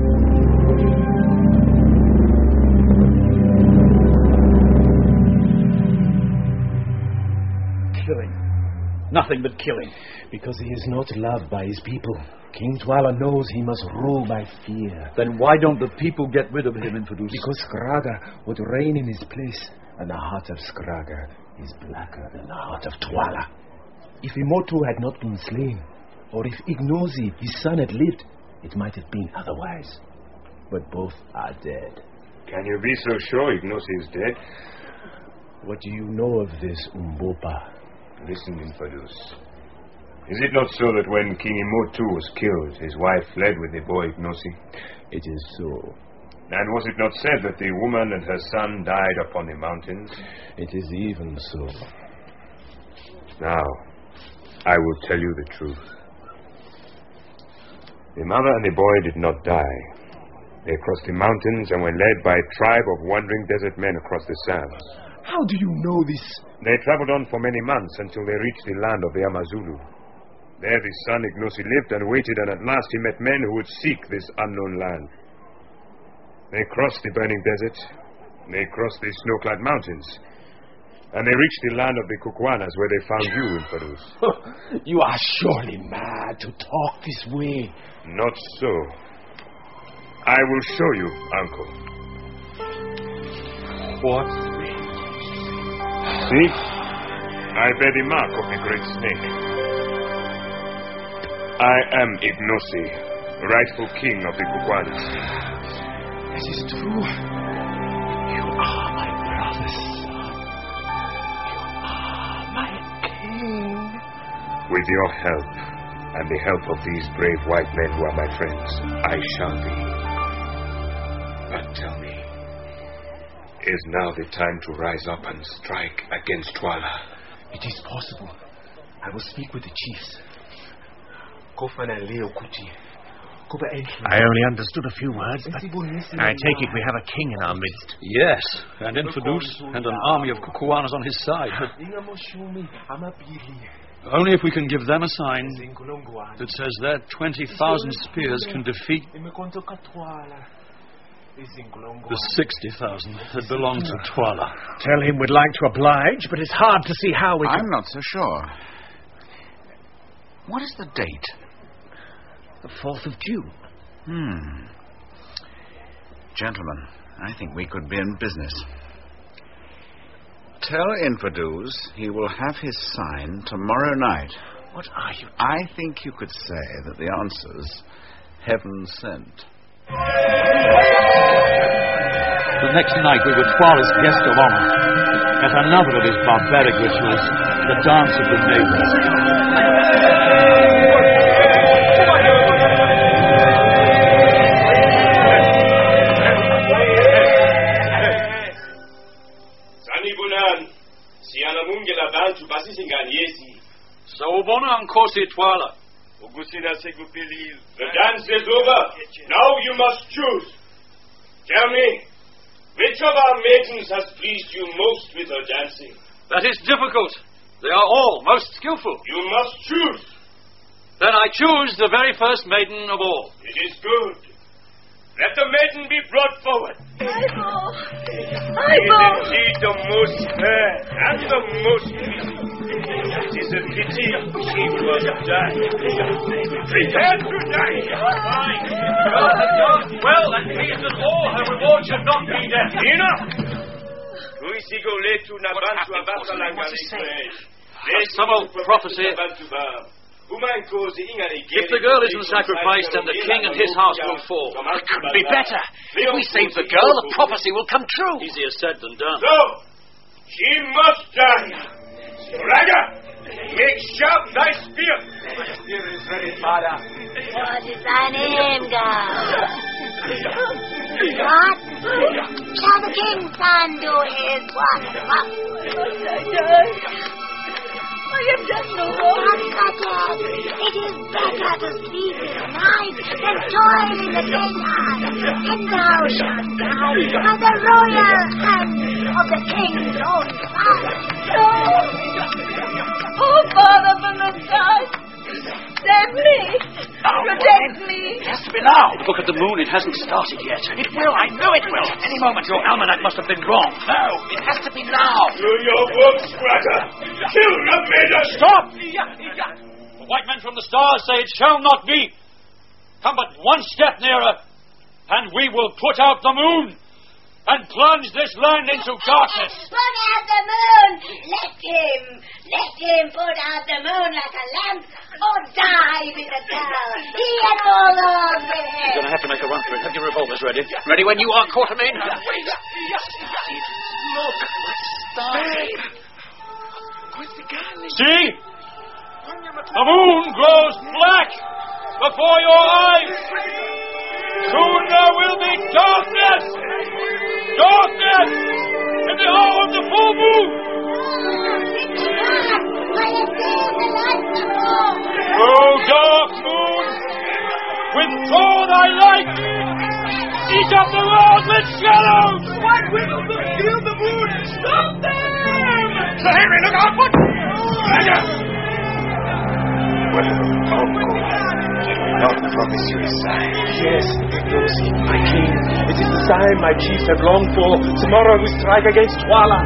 Nothing but killing. Because he is not loved by his people. King Twala knows he must rule by fear. Then why don't the people get rid of him, Infidus? Because Skraga would reign in his place, and the heart of Skraga is blacker than the heart of Twala. If Imotu had not been slain, or if Ignosi, his son, had lived, it might have been otherwise. But both are dead. Can you be so sure Ignosi is dead? What do you know of this, Umbopa? Listen, Infidus. Is it not so that when King Imotu was killed, his wife fled with the boy Ignosi? It is so. And was it not said that the woman and her son died upon the mountains? It is even so. Now, I will tell you the truth. The mother and the boy did not die. They crossed the mountains and were led by a tribe of wandering desert men across the sands. How do you know this? They traveled on for many months until they reached the land of the Amazulu. There the son Ignosi lived and waited, and at last he met men who would seek this unknown land. They crossed the burning desert. They crossed the snow-clad mountains. And they reached the land of the Kukuanas, where they found you, Infidus. You are surely mad to talk this way. Not so. I will show you, uncle. What? See? I bear the mark of the great snake. I am Ignosi, rightful king of the Kukuanas. This is true. You are my brother's son. You are my king. With your help, and the help of these brave white men who are my friends, I shall be. But tell me, is now the time to rise up and strike against Twala? It is possible. I will speak with the chiefs. I only understood a few words, but I take it we have a king in our midst. Yes, and Infidus, and an army of Kukuanas on his side. But only if we can give them a sign that says their 20,000 spears can defeat the 60,000 that belong to Twala. Tell him we'd like to oblige, but it's hard to see how we can... I'm not so sure. What is the date? The 4th of June. Gentlemen, I think we could be in business. Tell Infidus he will have his sign tomorrow night. What are you... I think you could say that the answer's heaven sent. The next night we were Twala's guest of honor. At another of his barbaric rituals, the dance of the maidens. Saubona Nkosi Twala. The dance is over. Now you must choose. Tell me, which of our maidens has pleased you most with her dancing? That is difficult. They are all most skillful. You must choose. Then I choose the very first maiden of all. It is good. Let the maiden be brought forward. I She is indeed the most fair and the most pretty. It is a pity she must die. Prepare to die. Well, that means that all her reward should not be death. Enough! Tuisigo letu na bantu abasalanga Some old prophecy. If the girl isn't sacrificed, then the king and his house will fall. It couldn't be better. If we save the girl, the prophecy will come true. Easier said than done. So, she must die. Raga, make sharp thy spear. My spear is ready, father. What is thy name, girl? What? Shall the king's son do his what? I have done no wrong. It is better to sleep in the night than toil in the daytime. And thou shalt die by the royal hand of the king's own son. No! Oh, Father from the sky, Save me! Protect me! It has to be now. Look at the moon. It hasn't started yet. It will. I know it will. Any moment. Your almanac must have been wrong. No, it has to be now. Do your work, Scratter. Kill Rameda. Stop! The white men from the stars say it shall not be. Come but one step nearer, and we will put out the moon and plunge this land into darkness. Put out the moon! Let him put out the moon like a lamp or die with a cow. He and all those with him. You're going to have to make a run for it. Have your revolvers ready. Ready when you are, Quatermain. Wait. Look, what's started? See? The moon glows black before your eyes. Soon there will be darkness. Darkness in the hour of the full moon. Oh, dark moon, withdraw thy light. Eat up the world with shadows. White widows will steal the moon. Stop them! Sir Henry, look out! What? Not promise you a sign. Yes, Ignosi, my king. It is the sign my chiefs have longed for. Tomorrow we strike against Twala.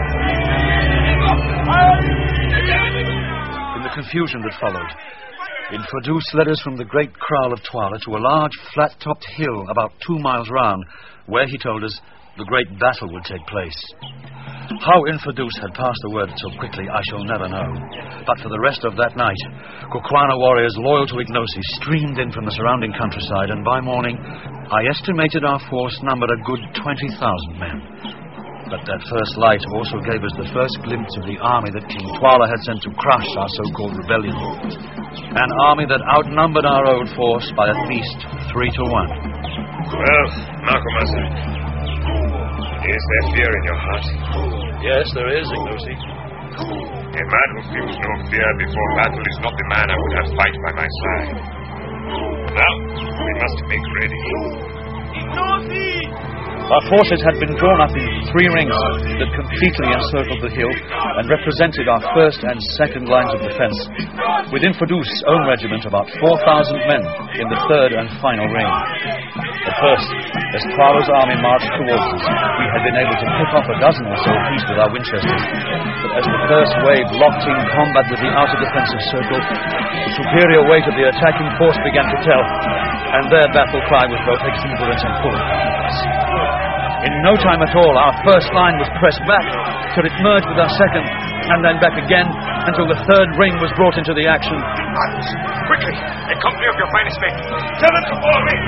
In the confusion that followed, Infodus led us from the great kraal of Twala to a large, flat-topped hill about 2 miles round, where, he told us, the great battle would take place. How Infodus had passed the word so quickly, I shall never know. But for the rest of that night, Kukwana warriors loyal to Ignosi streamed in from the surrounding countryside, and by morning, I estimated our force numbered a good 20,000 men. But that first light also gave us the first glimpse of the army that King Twala had sent to crush our so-called rebellion. An army that outnumbered our own force by at least 3 to 1. Well, Macumazahn, is there fear in your heart? Yes, there is, Ignosi. A man who feels no fear before battle is not the man I would have fight by my side. Now, we must make ready. Ignosi! Our forces had been drawn up in 3 rings that completely encircled the hill and represented our first and second lines of defense, with Infodus' own regiment about 4,000 men in the third and final ring. At first, as Twala's army marched towards us, we had been able to pick off a dozen or so apiece with our Winchesters, but as the first wave locked in combat with the outer defensive circle, the superior weight of the attacking force began to tell, and their battle cry was both exuberant and full of confidence. In no time at all, our first line was pressed back till it merged with our second, and then back again until the third ring was brought into the action. Quickly, a company of your finest men. Tell them to follow me.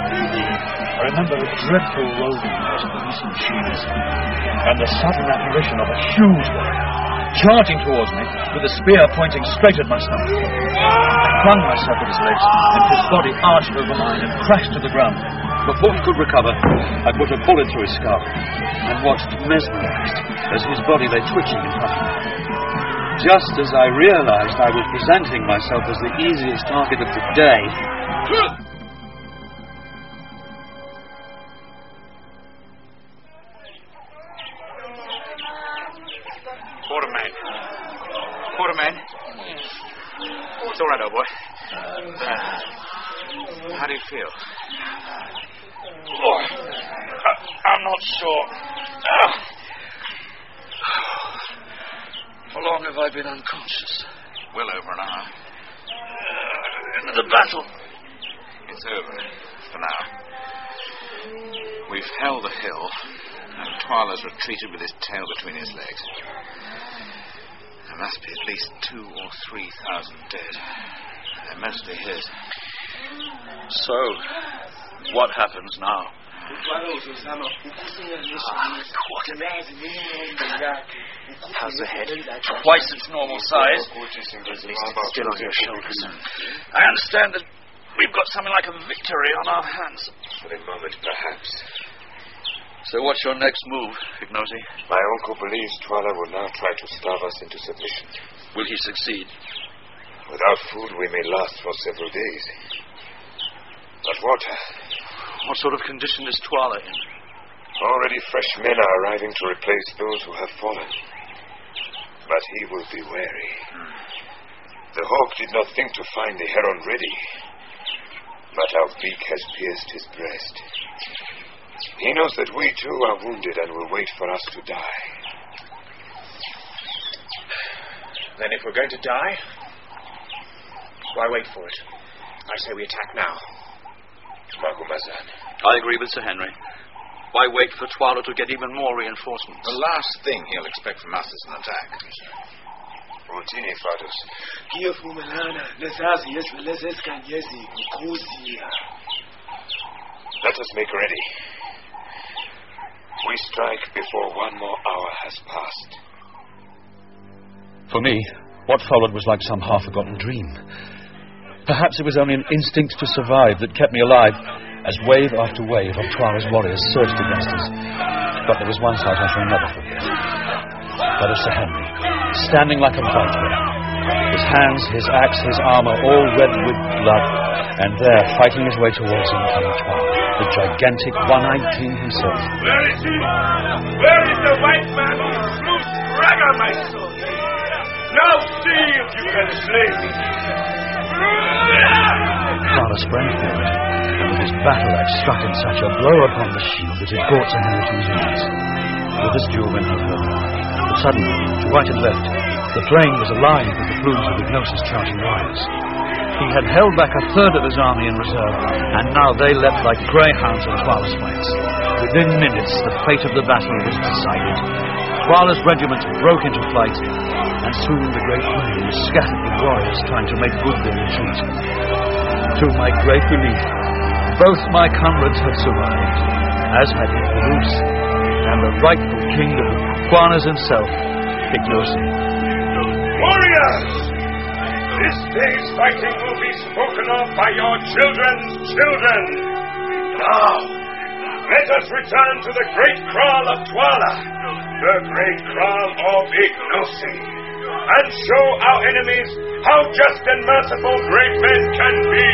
I remember a dreadful rolling out of the recent machines, and the sudden apparition of a huge one, charging towards me with a spear pointing straight at my stomach. I flung myself at his legs, and his body arched over mine and crashed to the ground. Before he could recover, I put a bullet through his skull and watched mesmerized as his body lay twitching in front of me. Just as I realized I was presenting myself as the easiest target of the day, Quatermain. It's all right, old boy. How do you feel? Oh, I'm not sure. How long have I been unconscious? Well over an hour. The battle. It's over, for now. We've held the hill, and Twala's retreated with his tail between his legs. There must be at least 2,000 or 3,000 dead. They're mostly his. So, what happens now? How's the head? Twice its normal size. At least it's still on your shoulders. I understand that we've got something like a victory on our hands. For a moment, perhaps. So what's your next move, Ignosi? My uncle believes Twala will now try to starve us into submission. Will he succeed? Without food, we may last for several days. But water... What sort of condition is Twala in? Already fresh men are arriving to replace those who have fallen. But he will be wary. The hawk did not think to find the heron ready, but our beak has pierced his breast. He knows that we too are wounded and will wait for us to die. Then if we're going to die, why wait for it? I say we attack now. Macumazahn. I agree with Sir Henry. Why wait for Twala to get even more reinforcements? The last thing he'll expect from us is an attack. Rotini, Fathers. Let us make ready. We strike before one more hour has passed. For me, what followed was like some half-forgotten dream. Perhaps it was only an instinct to survive that kept me alive as wave after wave of Twala's warriors surged against us. But there was one sight I shall never forget. That of Sir Henry, standing like a viper. His hands, his axe, his armour, all red with blood, and there, fighting his way towards him, came Twala, the gigantic one-eyed king himself. Where is he? Where is the white man who slew Spraga, my son? Now see if you can slay me. Twala sprang forward, and with his battle-axe struck in such a blow upon the shield that it brought Sir Henry to his knees. With this duel went no further. But suddenly, to right and left, the plain was alive with the plumes of Ignosis charging riders. He had held back a third of his army in reserve, and now they leapt like greyhounds on Twala's flanks. Within minutes, the fate of the battle was decided. Twala's regiment broke into flight, and soon the great plain was scattered with warriors trying to make good their retreat. To my great relief, both my comrades had survived, as had Ignosis, and the rightful king of the Kukuanas himself, Ignosis. Warriors! This day's fighting will be spoken of by your children's children. Now, let us return to the great kraal of Twala, the great kraal of Ignosis, and show our enemies how just and merciful great men can be.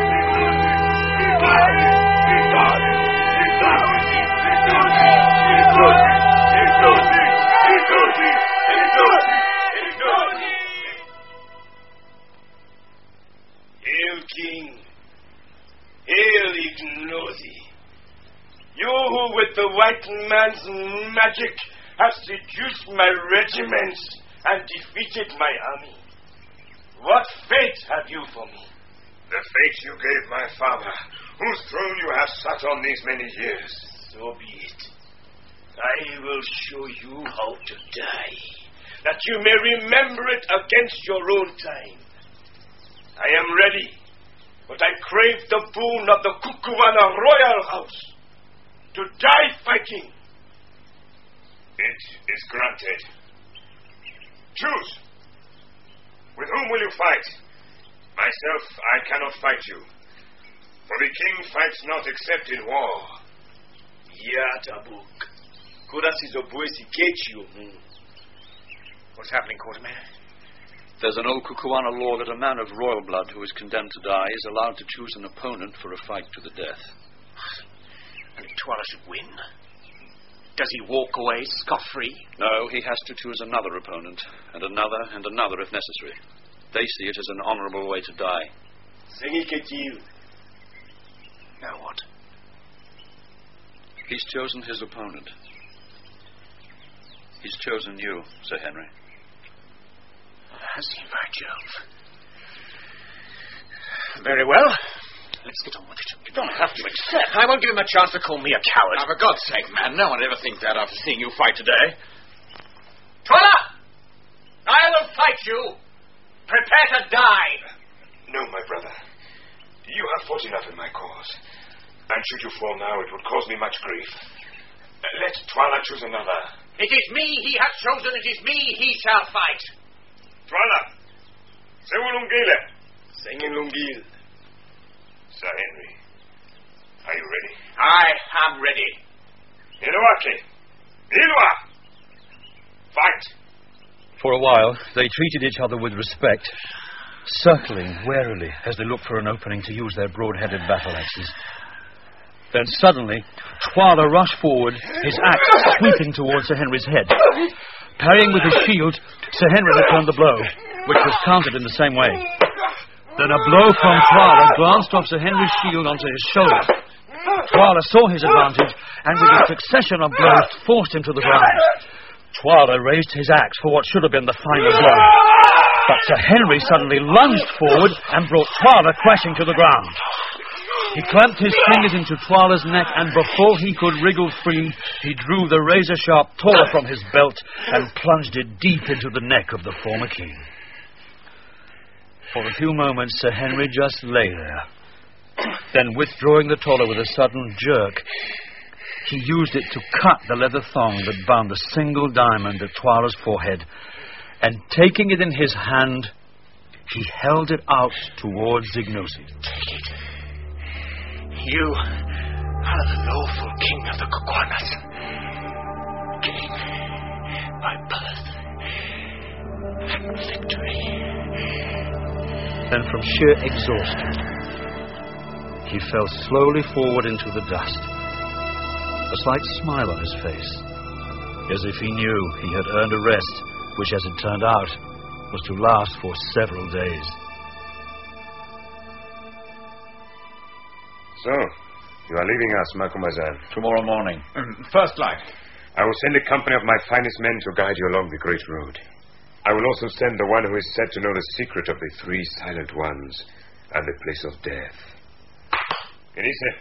Hail, King. Hail, Ignosis. You who with the white man's magic have seduced my regiments and defeated my army. What fate have you for me? The fate you gave my father, whose throne you have sat on these many years. So be it. I will show you how to die, that you may remember it against your own time. I am ready, but I crave the boon of the Kukuana royal house, to die fighting. It is granted. Choose. With whom will you fight? Myself, I cannot fight you, for the king fights not except in war. Yatabuk. Kurasizobuesi Kechiu. What's happening, Quartermain? There's an old Kukuana law that a man of royal blood who is condemned to die is allowed to choose an opponent for a fight to the death. And if Twala should win, does he walk away scot-free? No, he has to choose another opponent, and another if necessary. They see it as an honorable way to die. Now what? He's chosen his opponent. He's chosen you, Sir Henry. Has he, by Jove? Very well. Let's get on with it. You don't have to accept. I won't give him a chance to call me a coward. Now, for God's sake, man, no one ever thinks that after seeing you fight today. Twala! I will fight you. Prepare to die. No, my brother. You have fought enough in my cause. And should you fall now, it would cause me much grief. Let Twala choose another. It is me he has chosen. It is me he shall fight. Twala! Sewulungile! Sengilungil. Sir Henry, are you ready? I am ready. Iluake! Ilua! Fight! For a while, they treated each other with respect, circling warily as they looked for an opening to use their broad-headed battle-axes. Then suddenly, Twala rushed forward, his axe sweeping towards Sir Henry's head. Parrying with his shield, Sir Henry returned the blow. which was countered in the same way. Then a blow from Twala glanced off Sir Henry's shield onto his shoulder. Twala saw his advantage, and with a succession of blows forced him to the ground. Twala raised his axe for what should have been the final blow. But Sir Henry suddenly lunged forward and brought Twala crashing to the ground. He clamped his fingers into Twala's neck, and before he could wriggle free, he drew the razor-sharp Tor from his belt and plunged it deep into the neck of the former king. For a few moments, Sir Henry just lay there. Then, withdrawing the Tor with a sudden jerk, he used it to cut the leather thong that bound the single diamond at Twala's forehead, and taking it in his hand, he held it out towards Ignosi. Take it. You are the lawful king of the Kukuanas. King by birth and victory. Then from sheer exhaustion, he fell slowly forward into the dust, a slight smile on his face, as if he knew he had earned a rest which, as it turned out, was to last for several days. So, you are leaving us, Macumazahn. Tomorrow morning. First light. I will send a company of my finest men to guide you along the great road. I will also send the one who is said to know the secret of the three silent ones and the place of death. Kenise.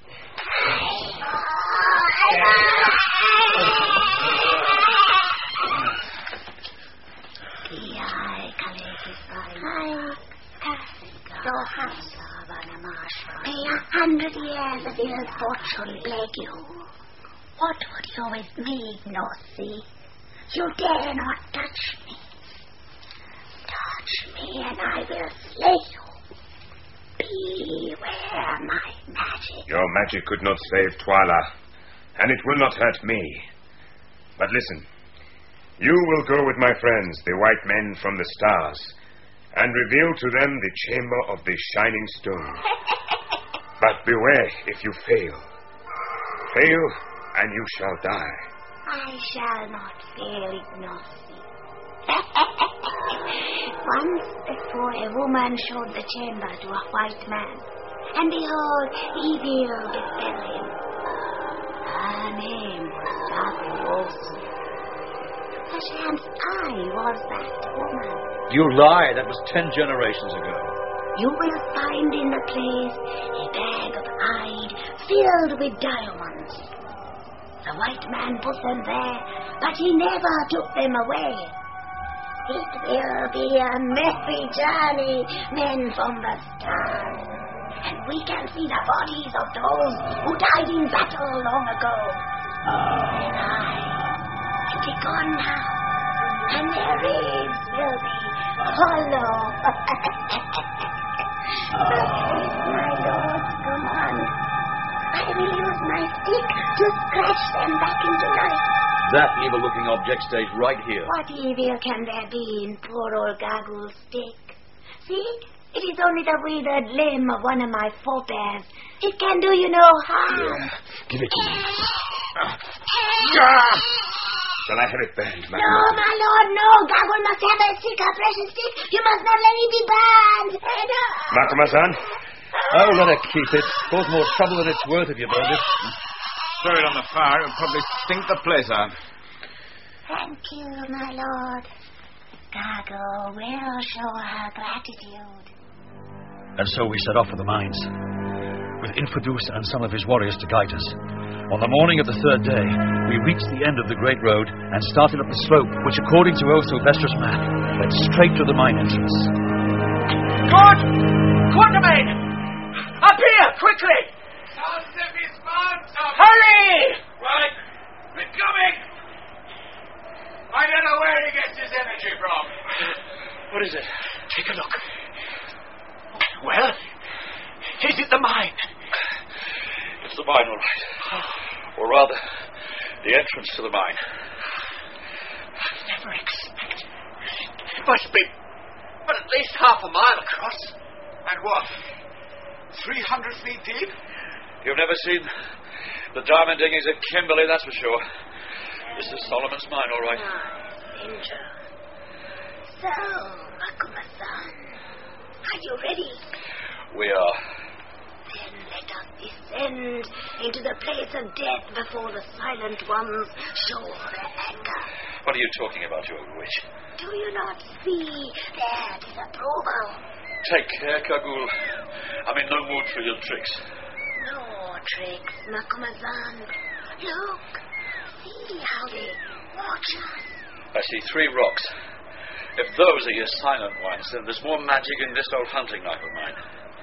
May 100 years of ill fortune plague you. What would you with me, Ignosi? You dare not touch me. Touch me and I will slay you. Beware my magic. Your magic could not save Twala, and it will not hurt me. But listen, you will go with my friends, the white men from the stars, and reveal to them the chamber of the shining stone. But beware if you fail. Fail, and you shall die. I shall not fail, Ignosi. Once before a woman showed the chamber to a white man, and behold, evil befell him. Her name was Dagowosu. Perchance I was that woman. You lie. That was 10 generations ago. You will find in the place a bag of hide filled with diamonds. The white man put them there, but he never took them away. It will be a merry journey, men from the stars, and we can see the bodies of those who died in battle long ago. And I will be gone now, and their graves will be hollow. But if my lords come on, I will use my stick to scratch them back into life. That evil-looking object stays right here. What evil can there be in poor old Gagool's stick? See? It is only the withered limb of one of my forebears. It can do you no harm. Yeah. Give it to me. Shall I have it burned, No, my lord, no. Gagool must have a stick, a precious stick. You must not let it be burned. No. Macumazahn? Oh, let her keep it. Cause more trouble than it's worth if you burn it. Throw it on the fire, it'll probably stink the place out. Thank you, my lord. Gagool will show her gratitude. And so we set off for the mines, with Infidus and some of his warriors to guide us. On the morning of the third day, we reached the end of the great road and started up the slope, which, according to old Sylvester's map, led straight to the mine entrance. Good! Quatermain! Up here, quickly! Hurry! Right, we're coming! I don't know where he gets his energy from. What is it? Take a look. Well, is it the mine? It's the mine, all right. Or rather, the entrance to the mine. I never expected. It must be at least half a mile across. And what? 300 feet deep? You've never seen the diamond diggings at Kimberley, that's for sure. This is Solomon's mine, all right. Danger. So, Macumazahn, are you ready? We are. Then let us descend into the place of death before the silent ones show their anger. What are you talking about, you old witch? Do you not see their disapproval? Take care, Kagul. I'm in no mood for your tricks. No tricks, Macumazahn. Look. See how they watch us. I see 3 rocks. If those are your silent ones, then there's more magic in this old hunting knife of mine.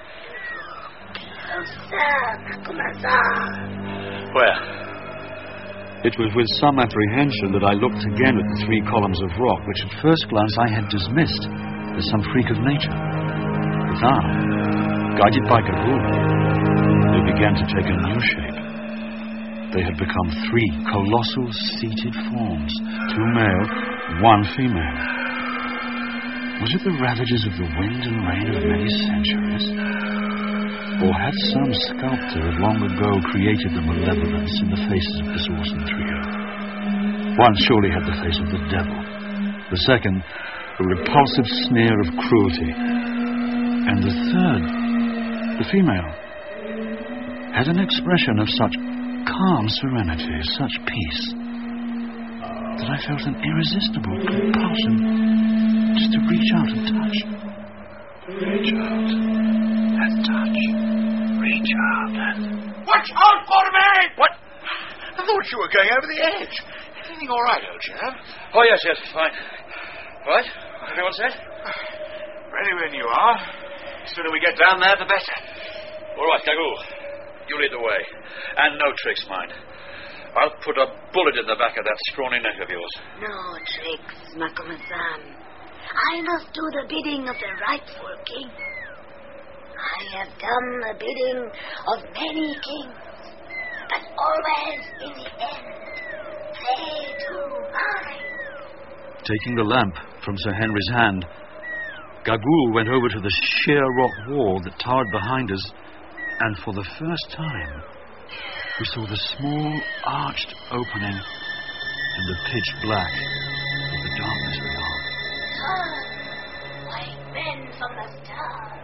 Closer, Macumazahn. Where? It was with some apprehension that I looked again at the 3 columns of rock, which at first glance I had dismissed as some freak of nature. But now, guided by Gagul, they began to take a new shape. They had become 3 colossal seated forms, 2 male, 1 female. Was it the ravages of the wind and rain of many centuries? Or had some sculptor of long ago created the malevolence in the faces of this awesome trio? One surely had the face of the devil. The second, a repulsive sneer of cruelty. And the third, the female, had an expression of such calm serenity, such peace, that I felt an irresistible compulsion just to reach out and touch. Reach out and touch. Reach out and... Watch out for me! What? I thought you were going over the edge. Everything all right, old chap? Oh, yes, fine. Right? Everyone set? Ready when you are. The sooner we get down there, the better. All right, Kagul. You lead the way. And no tricks, mind. I'll put a bullet in the back of that scrawny neck of yours. No tricks, Macumazahn. I must do the bidding of the rightful king. I have done the bidding of many kings, but always in the end, they do mine. Taking the lamp from Sir Henry's hand, Gagul went over to the sheer rock wall that towered behind us, and for the first time, we saw the small arched opening and the pitch black of the darkness beyond. Turn, white men from the stars.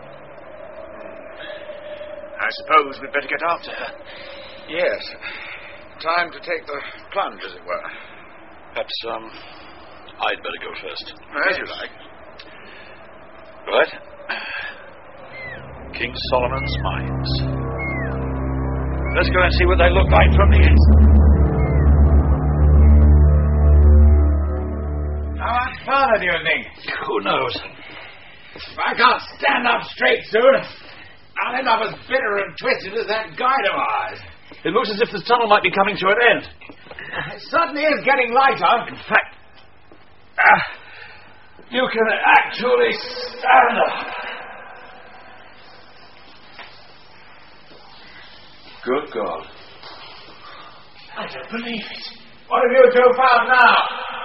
I suppose we'd better get after her. Yes. Time to take the plunge, as it were. Perhaps, I'd better go first. As you like. Right. King Solomon's Mines. Let's go and see what they look like from the inside. How much farther do you think? Who knows? If I can't stand up straight soon, I'll end up as bitter and twisted as that guide of ours. It looks as if the tunnel might be coming to an end. It certainly is getting lighter. In fact, you can actually stand up. Good God. I don't believe it. What have you two found now?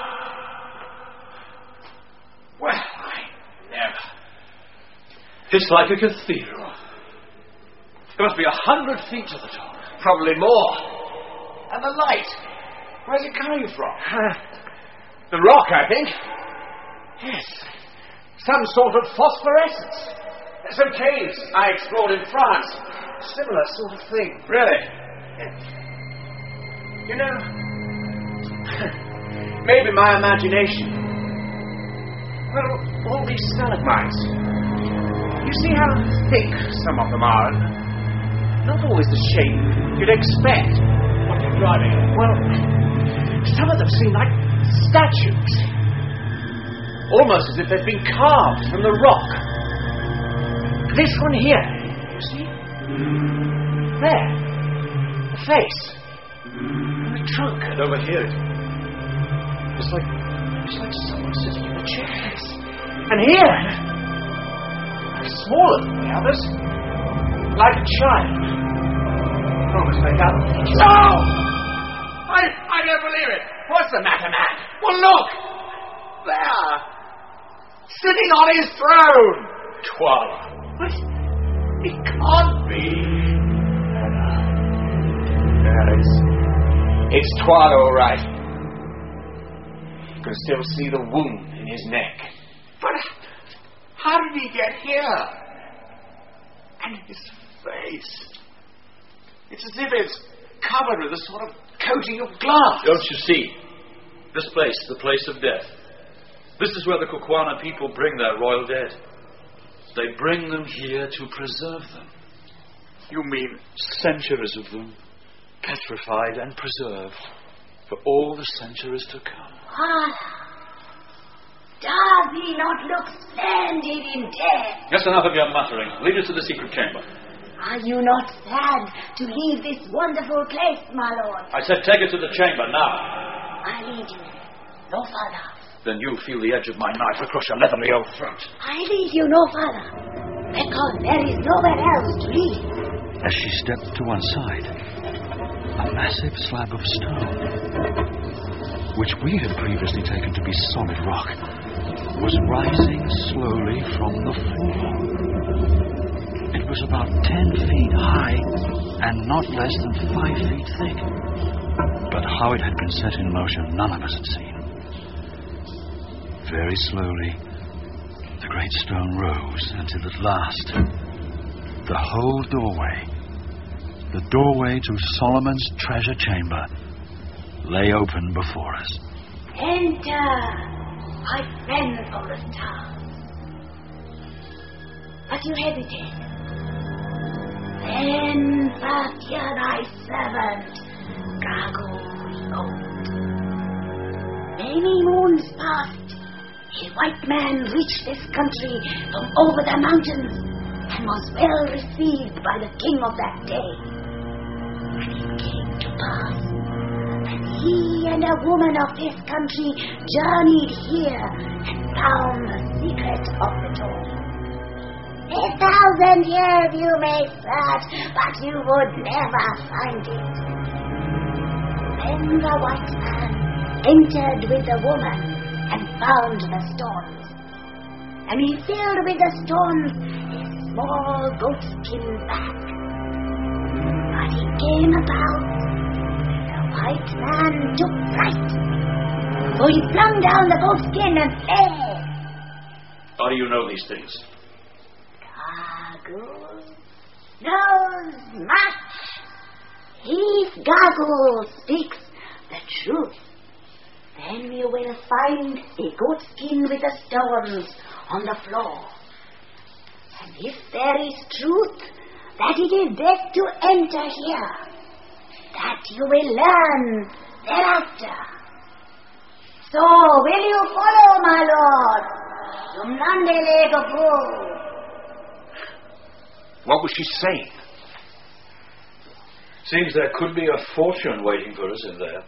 Well, I never. It's like a cathedral. There must be 100 feet to the top. Probably more. And the light. Where's it coming from? The rock, I think. Yes. Some sort of phosphorescence. Some caves I explored in France. Similar sort of thing. Really? You know, maybe my imagination. Well, all these stalagmites. You see how thick some of them are? Not always the shape you'd expect. What are you driving at? Well, some of them seem like statues. Almost as if they'd been carved from the rock. This one here, you see? There. The face. And the trunk. And over here. It's like someone sitting in a chair. And here, smaller than the others, like a child. Almost like that. No! I don't believe it. What's the matter, man? Well, look! There! Sitting on his throne! Twala. What? It can't be. Yeah, it's Twala, all right. You can still see the wound in his neck. But how did he get here? And his face. It's as if it's covered with a sort of coating of glass. Don't you see? This place, the place of death. This is where the Kukwana people bring their royal dead. They bring them here to preserve them. You mean centuries of them, petrified and preserved for all the centuries to come. Does he not look splendid in death? That's enough of your muttering. Lead us to the secret chamber. Are you not sad to leave this wonderful place, my lord? I said take us to the chamber now. I lead you no further. Then you feel the edge of my knife across your leathery old throat. I lead you no further, because there is nowhere else to lead. As she stepped to one side, a massive slab of stone, which we had previously taken to be solid rock, was rising slowly from the floor. It was about 10 feet high and not less than 5 feet thick. But how it had been set in motion, none of us had seen. Very slowly, the great stone rose until at last, the whole doorway, the doorway to Solomon's treasure chamber, lay open before us. Enter, my friends of the stars. But you hesitate. Then first hear thy servant gargle old. Many moons passed. A white man reached this country from over the mountains and was well received by the king of that day. And it came to pass that he and a woman of this country journeyed here and found the secret of the door. 1,000 years you may search, but you would never find it. Then the white man entered with the woman and found the stones. And he filled with the stones a small goatskin bag. But he came about, the white man took fright. So he flung down the goatskin and fled. How do you know these things? Gargoyle knows much. His gargoyle speaks the truth. Then you will find a goatskin with the stones on the floor. And if there is truth that it is best to enter here, that you will learn thereafter. So will you follow, my lord? Yumnandele Gabu. What was she saying? Seems there could be a fortune waiting for us in there.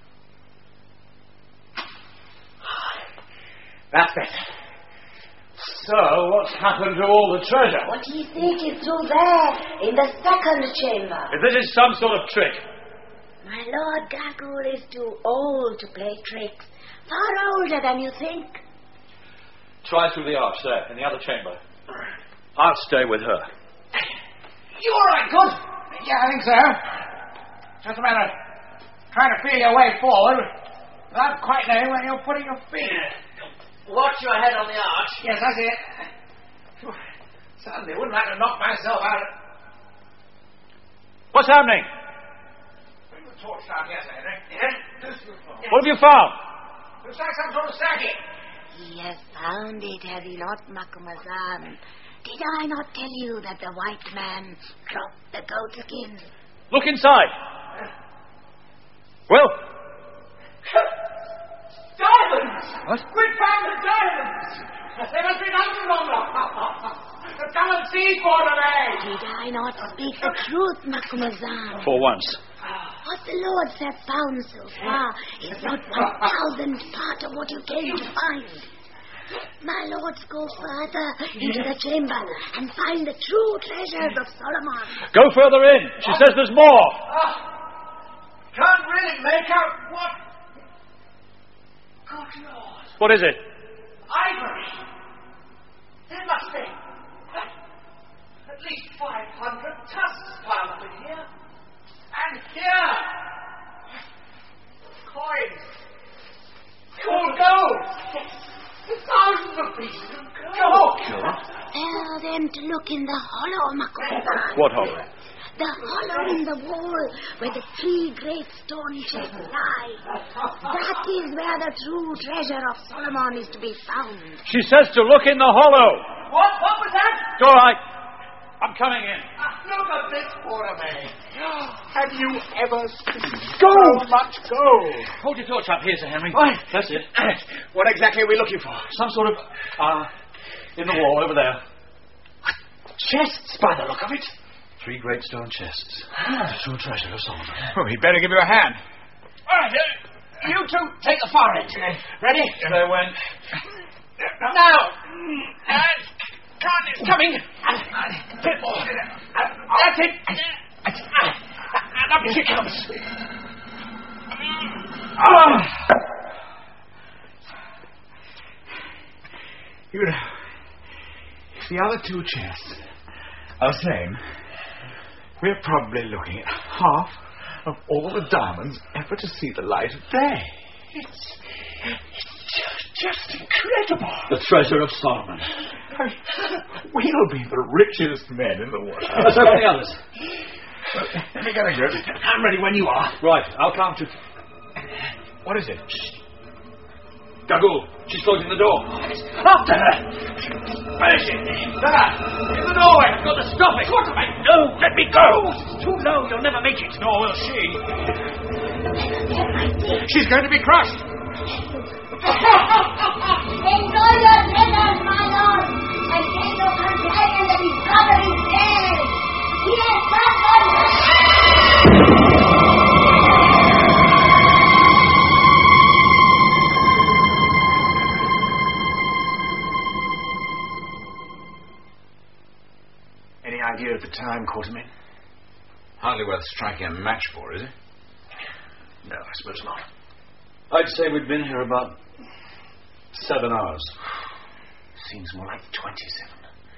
That's better. So, what's happened to all the treasure? What do you think is through there in the second chamber? If this is some sort of trick. My lord Gargoyle is too old to play tricks. Far older than you think. Try through the arch there, in the other chamber. I'll stay with her. You all right, good? Yeah, I think so. Just a matter of trying to feel your way forward without quite knowing where you're putting your feet. Watch your head on the arch. Yes, I see it. Certainly wouldn't like to knock myself out. What's happening? Bring the torch down here, sir, Henry. What have you found? Looks like some sort of stacking. He has found it, has he not, Macumazahn? Did I not tell you that the white man dropped the goat skin? Look inside. Well? Diamonds! What? We found the diamonds! There must be hundreds of them. Come and see, Quartermain. Did I not speak the truth, Macumazahn? For once. What the lords have found so far is not 1,000th part of what you came to find. My lords go further into the chamber and find the true treasures of Solomon. Go further in. She says there's more. Can't really make out what... Good Lord. What is it? Ivory. There must be at least 500 tusks piled up in here. And here, coins, pure gold, thousands of pieces to look in the hollow, Macumazahn. What hollow? The hollow in the wall where the 3 great stone chests lie. That is where the true treasure of Solomon is to be found. She says to look in the hollow. What was that? It's all right. I'm coming in. Look at this, Quartermain. Have you ever seen so much gold? Hold your torch up here, Sir Henry. Right. That's it. What exactly are we looking for? Some sort of, in the wall over there. Chests, by the look of it. 3 great stone chests. The true treasure of Solomon. Oh, he'd better give you a hand. All right, you two take the far end. Ready? They went. Now. Khan is coming. That's it. And up she comes. You know, if the other 2 chests are the same, we're probably looking at half of all the diamonds ever to see the light of day. It's just incredible. The treasure of Solomon. We'll be the richest men in the world. So are the others. Let me get a grip. I'm ready when you are. Right, I'll count to... What is it? Gagool, she's closing the door. After her. Where is she? There. In the doorway. I've got to stop it. Quartermain. No, let me go. It's too low. You'll never make it. Nor will she. She's going to be crushed. Enjoy your treasures, my lord, and tell your companion that his brother is dead. He has Any idea of the time, Quartermain? Hardly worth striking a match for, is it? No, I suppose not. I'd say we'd been here about 7 hours. Seems more like 27.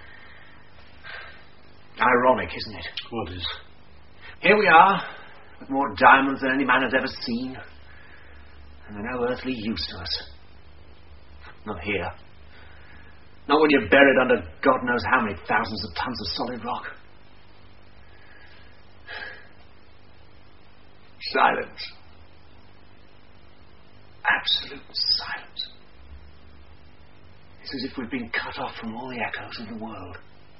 Ironic, isn't it? What is? Here we are, with more diamonds than any man has ever seen. And they're no earthly use to us. Not here. Not when you're buried under God knows how many thousands of tons of solid rock. Silence. Absolute silence. It's as if we've been cut off from all the echoes of the world.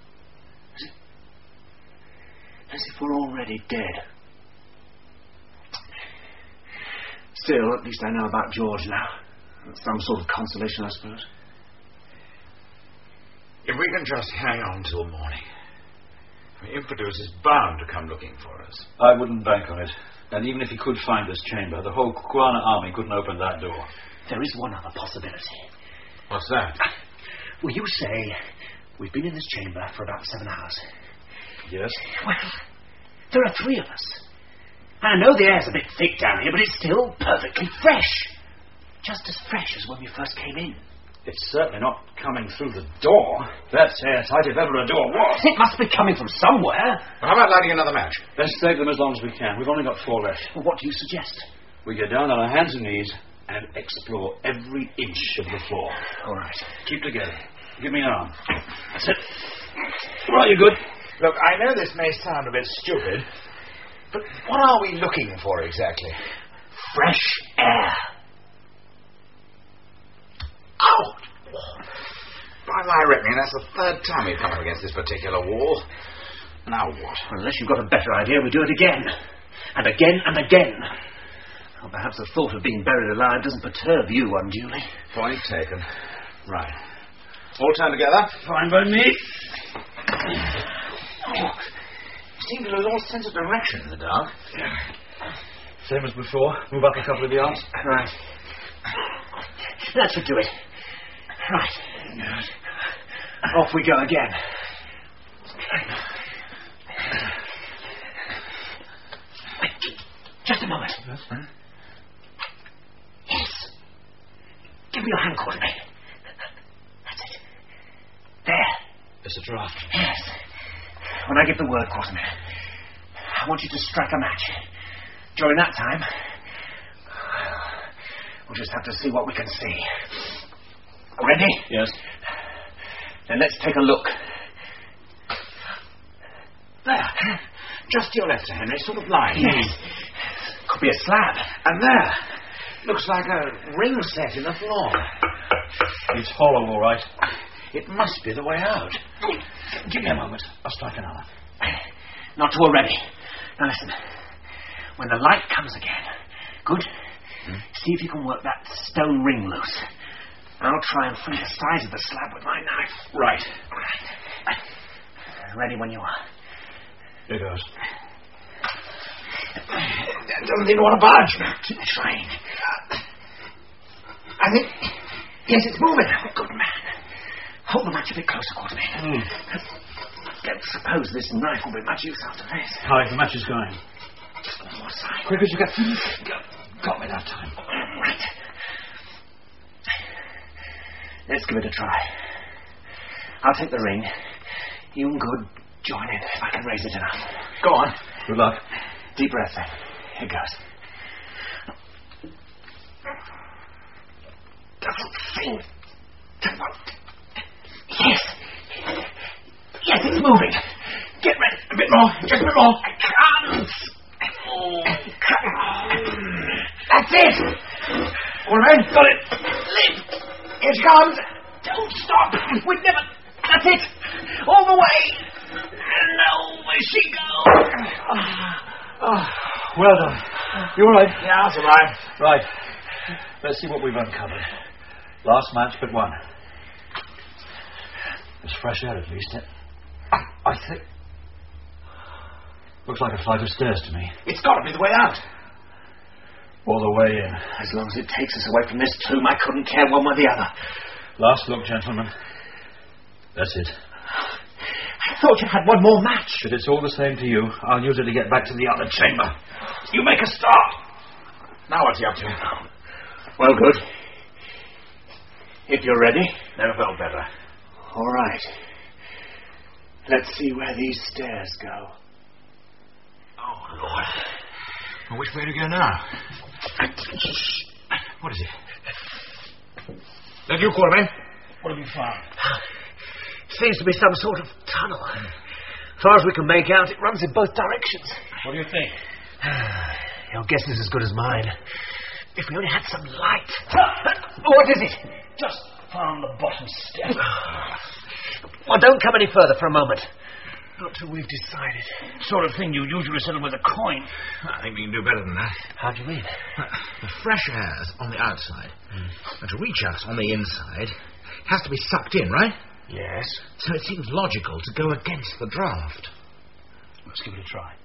As if we're already dead. Still, at least I know about George now. That's some sort of consolation, I suppose. If we can just hang on till morning, Impetus is bound to come looking for us. I wouldn't bank on it. And even if he could find this chamber, the whole Kukuana army couldn't open that door. There is one other possibility. What's that? Well, you say we've been in this chamber for about 7 hours. Yes? Well, there are 3 of us. I know the air's a bit thick down here, but it's still perfectly fresh. Just as fresh as when we first came in. It's certainly not coming through the door. That's airtight if ever a door was. It must be coming from somewhere. Well, how about lighting another match? Let's save them as long as we can. We've only got 4 left. Well, what do you suggest? We get down on our hands and knees and explore every inch of the floor. All right. Keep together. Give me an arm. That's it. Right, you good? Look, I know this may sound a bit stupid, but what are we looking for exactly? Fresh air. Ow! By my reckoning, that's the 3rd time we've come up against this particular wall. Now what? Well, unless you've got a better idea, we do it again. And again and again. Well, perhaps the thought of being buried alive doesn't perturb you unduly. Point taken. Right. All turn together. Fine by me. You seem to lose all sense of direction in the dark. Same as before. Move up a couple of yards. Right. That should do it. Right. Off we go again. Just a moment. Yes. Give me your hand, Quartermain. That's it. There. There's a draft. Yes. When I give the word, Quartermain, I want you to strike a match. During that time, we'll just have to see what we can see. Ready? Yes. Then let's take a look. There. Just to your left, Sir Henry, sort of lying. Yes. Could be a slab. And there. Looks like a ring set in the floor. It's hollow, all right. It must be the way out. Give me a moment. I'll strike another. Not to already. Now listen. When the light comes again, good? See if you can work that stone ring loose. I'll try and free the sides of the slab with my knife. Right. Ready when you are. Here goes. Doesn't seem to want to budge. Keep trying. I think... Yes, it's moving. Good man. Hold the match a bit closer, Quartermain. Don't suppose this knife will be much use after this. How is the matches going? Just on one side. Quick as you get. Got me that time. Right. Let's give it a try. I'll take the ring. You and Good join in if I can raise it enough. Go on. Good luck. Deep breath then. Here goes. Doesn't seem to want. Yes. Yes, it's moving. Get ready. A bit more. Just a bit more. I can't. That's it. All right. Got it. Lift. Here she comes. Don't stop. We'd never. That's it. All the way. And over she goes. Well done. You all right? Yeah, I'll survive. Right. Let's see what we've uncovered. Last match but one. There's fresh air at least. I think... Looks like a flight of stairs to me. It's got to be the way out. Or the way in. As long as it takes us away from this tomb, I couldn't care one way or the other. Last look, gentlemen. That's it. I thought you had one more match. If it's all the same to you, I'll use it to get back to the other chamber. You make a start. Now what's he up to? Well, good. If you're ready. Never felt better. All right. Let's see where these stairs go. Oh, Lord. Well, which way to go now? What is it? That you, Quartermain? What have you found? Seems to be some sort of tunnel. As far as we can make out, it runs in both directions. What do you think? Your guess is as good as mine. If we only had some light. What is it? Just found the bottom step. Well, don't come any further for a moment. Not till we've decided. Sort of thing you usually settle with a coin. I think we can do better than that. How do you mean? The fresh air's on the outside. And to reach us on the inside, it has to be sucked in, right? Yes. So it seems logical to go against the draft. Let's give it a try.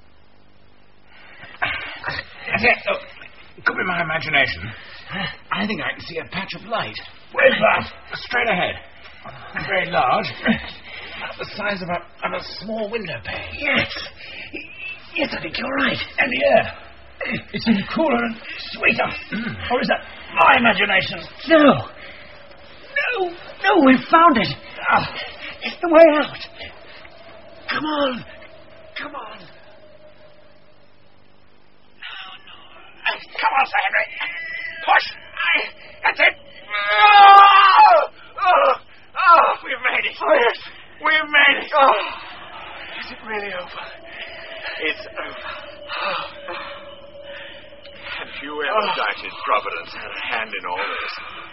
It could be my imagination. I think I can see a patch of light. Where's that? Straight ahead. Very large. About the size of a small window pane. Yes. Yes, I think you're right. And the air. It seems cooler and sweeter. Or is that my imagination? No, we've found it. It's the way out. Come on. Come on. No. Come on, Sir Henry. Push. That's it. We've made it. Oh, yes. We've made it. Is it really over? It's over. Have you ever doubted Providence had a hand in all this?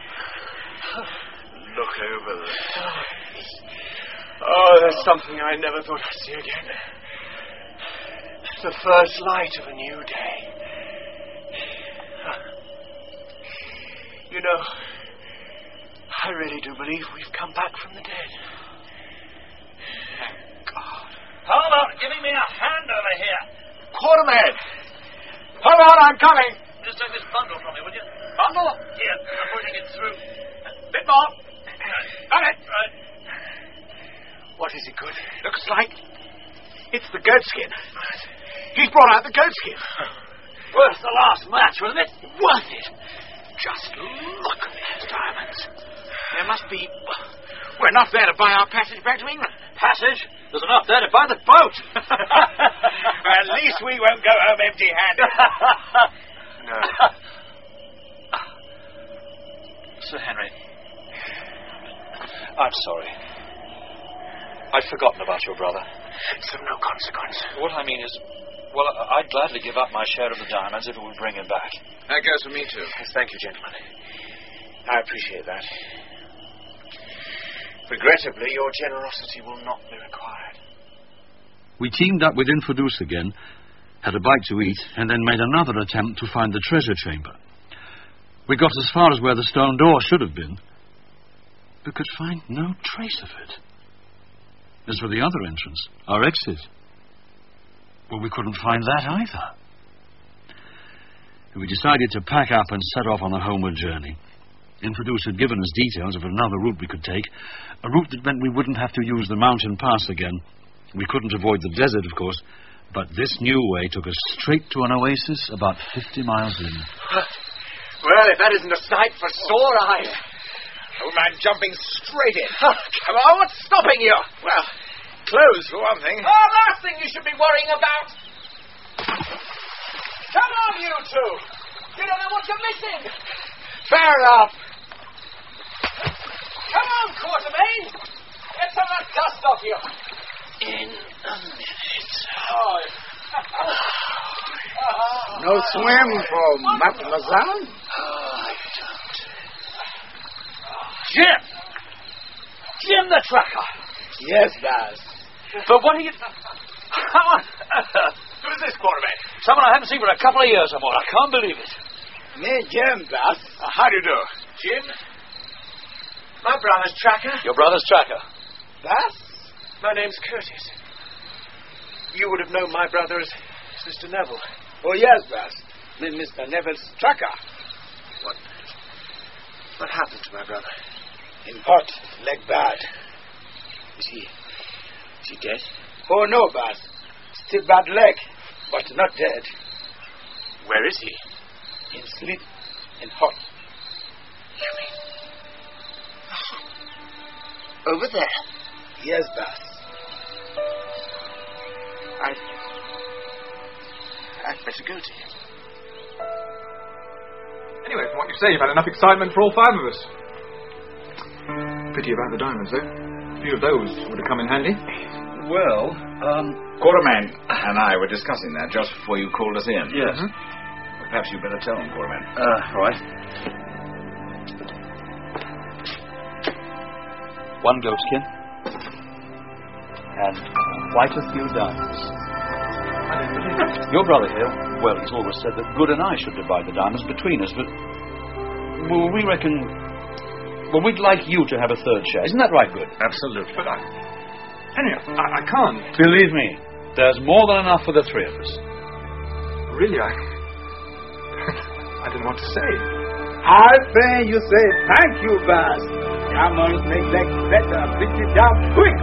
Look over the skies. Oh, there's something I never thought I'd see again. The first light of a new day. You know, I really do believe we've come back from the dead. Thank God. How about giving me a hand over here? Quartermain! Hold on, I'm coming! Just take this bundle from me, would you? Bundle? Here, I'm pushing it through. Bit more. Got it. Right. What is it, Good? Looks like it's the goat skin. He's brought out the goat skin. Worth the last match, wasn't it? Worth it. Just look at these diamonds. There must be... enough there to buy our passage back to England. Passage? There's enough there to buy the boat. At least we won't go home empty-handed. No. Sir Henry, I'm sorry. I'd forgotten about your brother. It's of no consequence. What I mean is, well, I'd gladly give up my share of the diamonds if it would bring him back. That goes for me, too. Yes, thank you, gentlemen. I appreciate that. Regrettably, your generosity will not be required. We teamed up with Infodus again, had a bite to eat, and then made another attempt to find the treasure chamber. We got as far as where the stone door should have been, but could find no trace of it. As for the other entrance, our exit, well, we couldn't find that either. We decided to pack up and set off on a homeward journey. Infodus had given us details of another route we could take, a route that meant we wouldn't have to use the mountain pass again. We couldn't avoid the desert, of course, but this new way took us straight to an oasis about 50 miles in. Well, if that isn't a sight for sore eyes. Old man jumping straight in. Come on, what's stopping you? Well, clothes for one thing. Oh, last thing you should be worrying about. Come on, you two. You don't know what you're missing. Fair enough. Come on, Quatermain. Get some of that dust off you. In a minute. No swim for Mademoiselle? I don't. Jim the tracker. Yes, Baz. But what are you... Who's this, Quatermain? Someone I haven't seen for a couple of years or more. I can't believe it. Me, Jim, Baz. How do you do? Jim? My brother's tracker. Your brother's tracker. Baz? My name's Curtis. You would have known my brother as Mr. Neville. Oh, yes, Baz. Me, Mr. Neville's tracker. What happened to my brother? In hot, leg bad. Is he dead? Oh, no, Baz. Still bad leg, but not dead. Where is he? In sleep, in hot. Over there? Yes, Baz. I'd better go to him. Anyway, from what you say, you've had enough excitement for all five of us. Pity about the diamonds, though. A few of those would have come in handy. Well, Quatermain and I were discussing that just before you called us in. Yes. Perhaps you'd better tell them, Quatermain. Right. One goatskin. And quite a few diamonds. Your brother here, well, he's always said that Good and I should divide the diamonds between us, but... Well, we reckon... Well, we'd like you to have a third share. Isn't that right, Good? Absolutely. But Henry, I can't. Believe me, there's more than enough for the three of us. Really, I don't know what to say. I say you say thank you, Baz. Diamonds make legs better. Bring it down quick.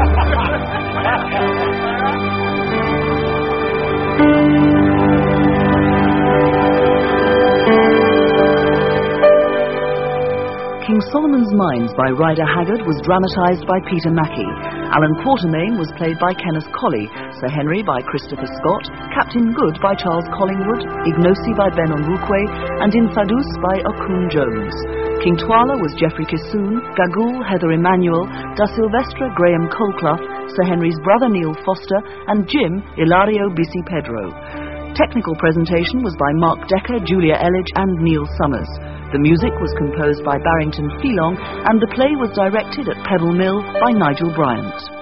King Solomon's Mines by Rider Haggard was dramatised by Peter Mackie. Alan Quatermain was played by Kenneth Colley, Sir Henry by Christopher Scott, Captain Good by Charles Collingwood, Ignosi by Ben Onwukwe, and Infodus by Okun Jones. King Twala was Geoffrey Kissoon, Gagool Heather Emmanuel, Da Silvestre Graham Colclough, Sir Henry's brother Neil Foster, and Jim Ilario Bisi Pedro. Technical presentation was by Mark Decker, Julia Elledge and Neil Summers. The music was composed by Barrington Pheelong and the play was directed at Pebble Mill by Nigel Bryant.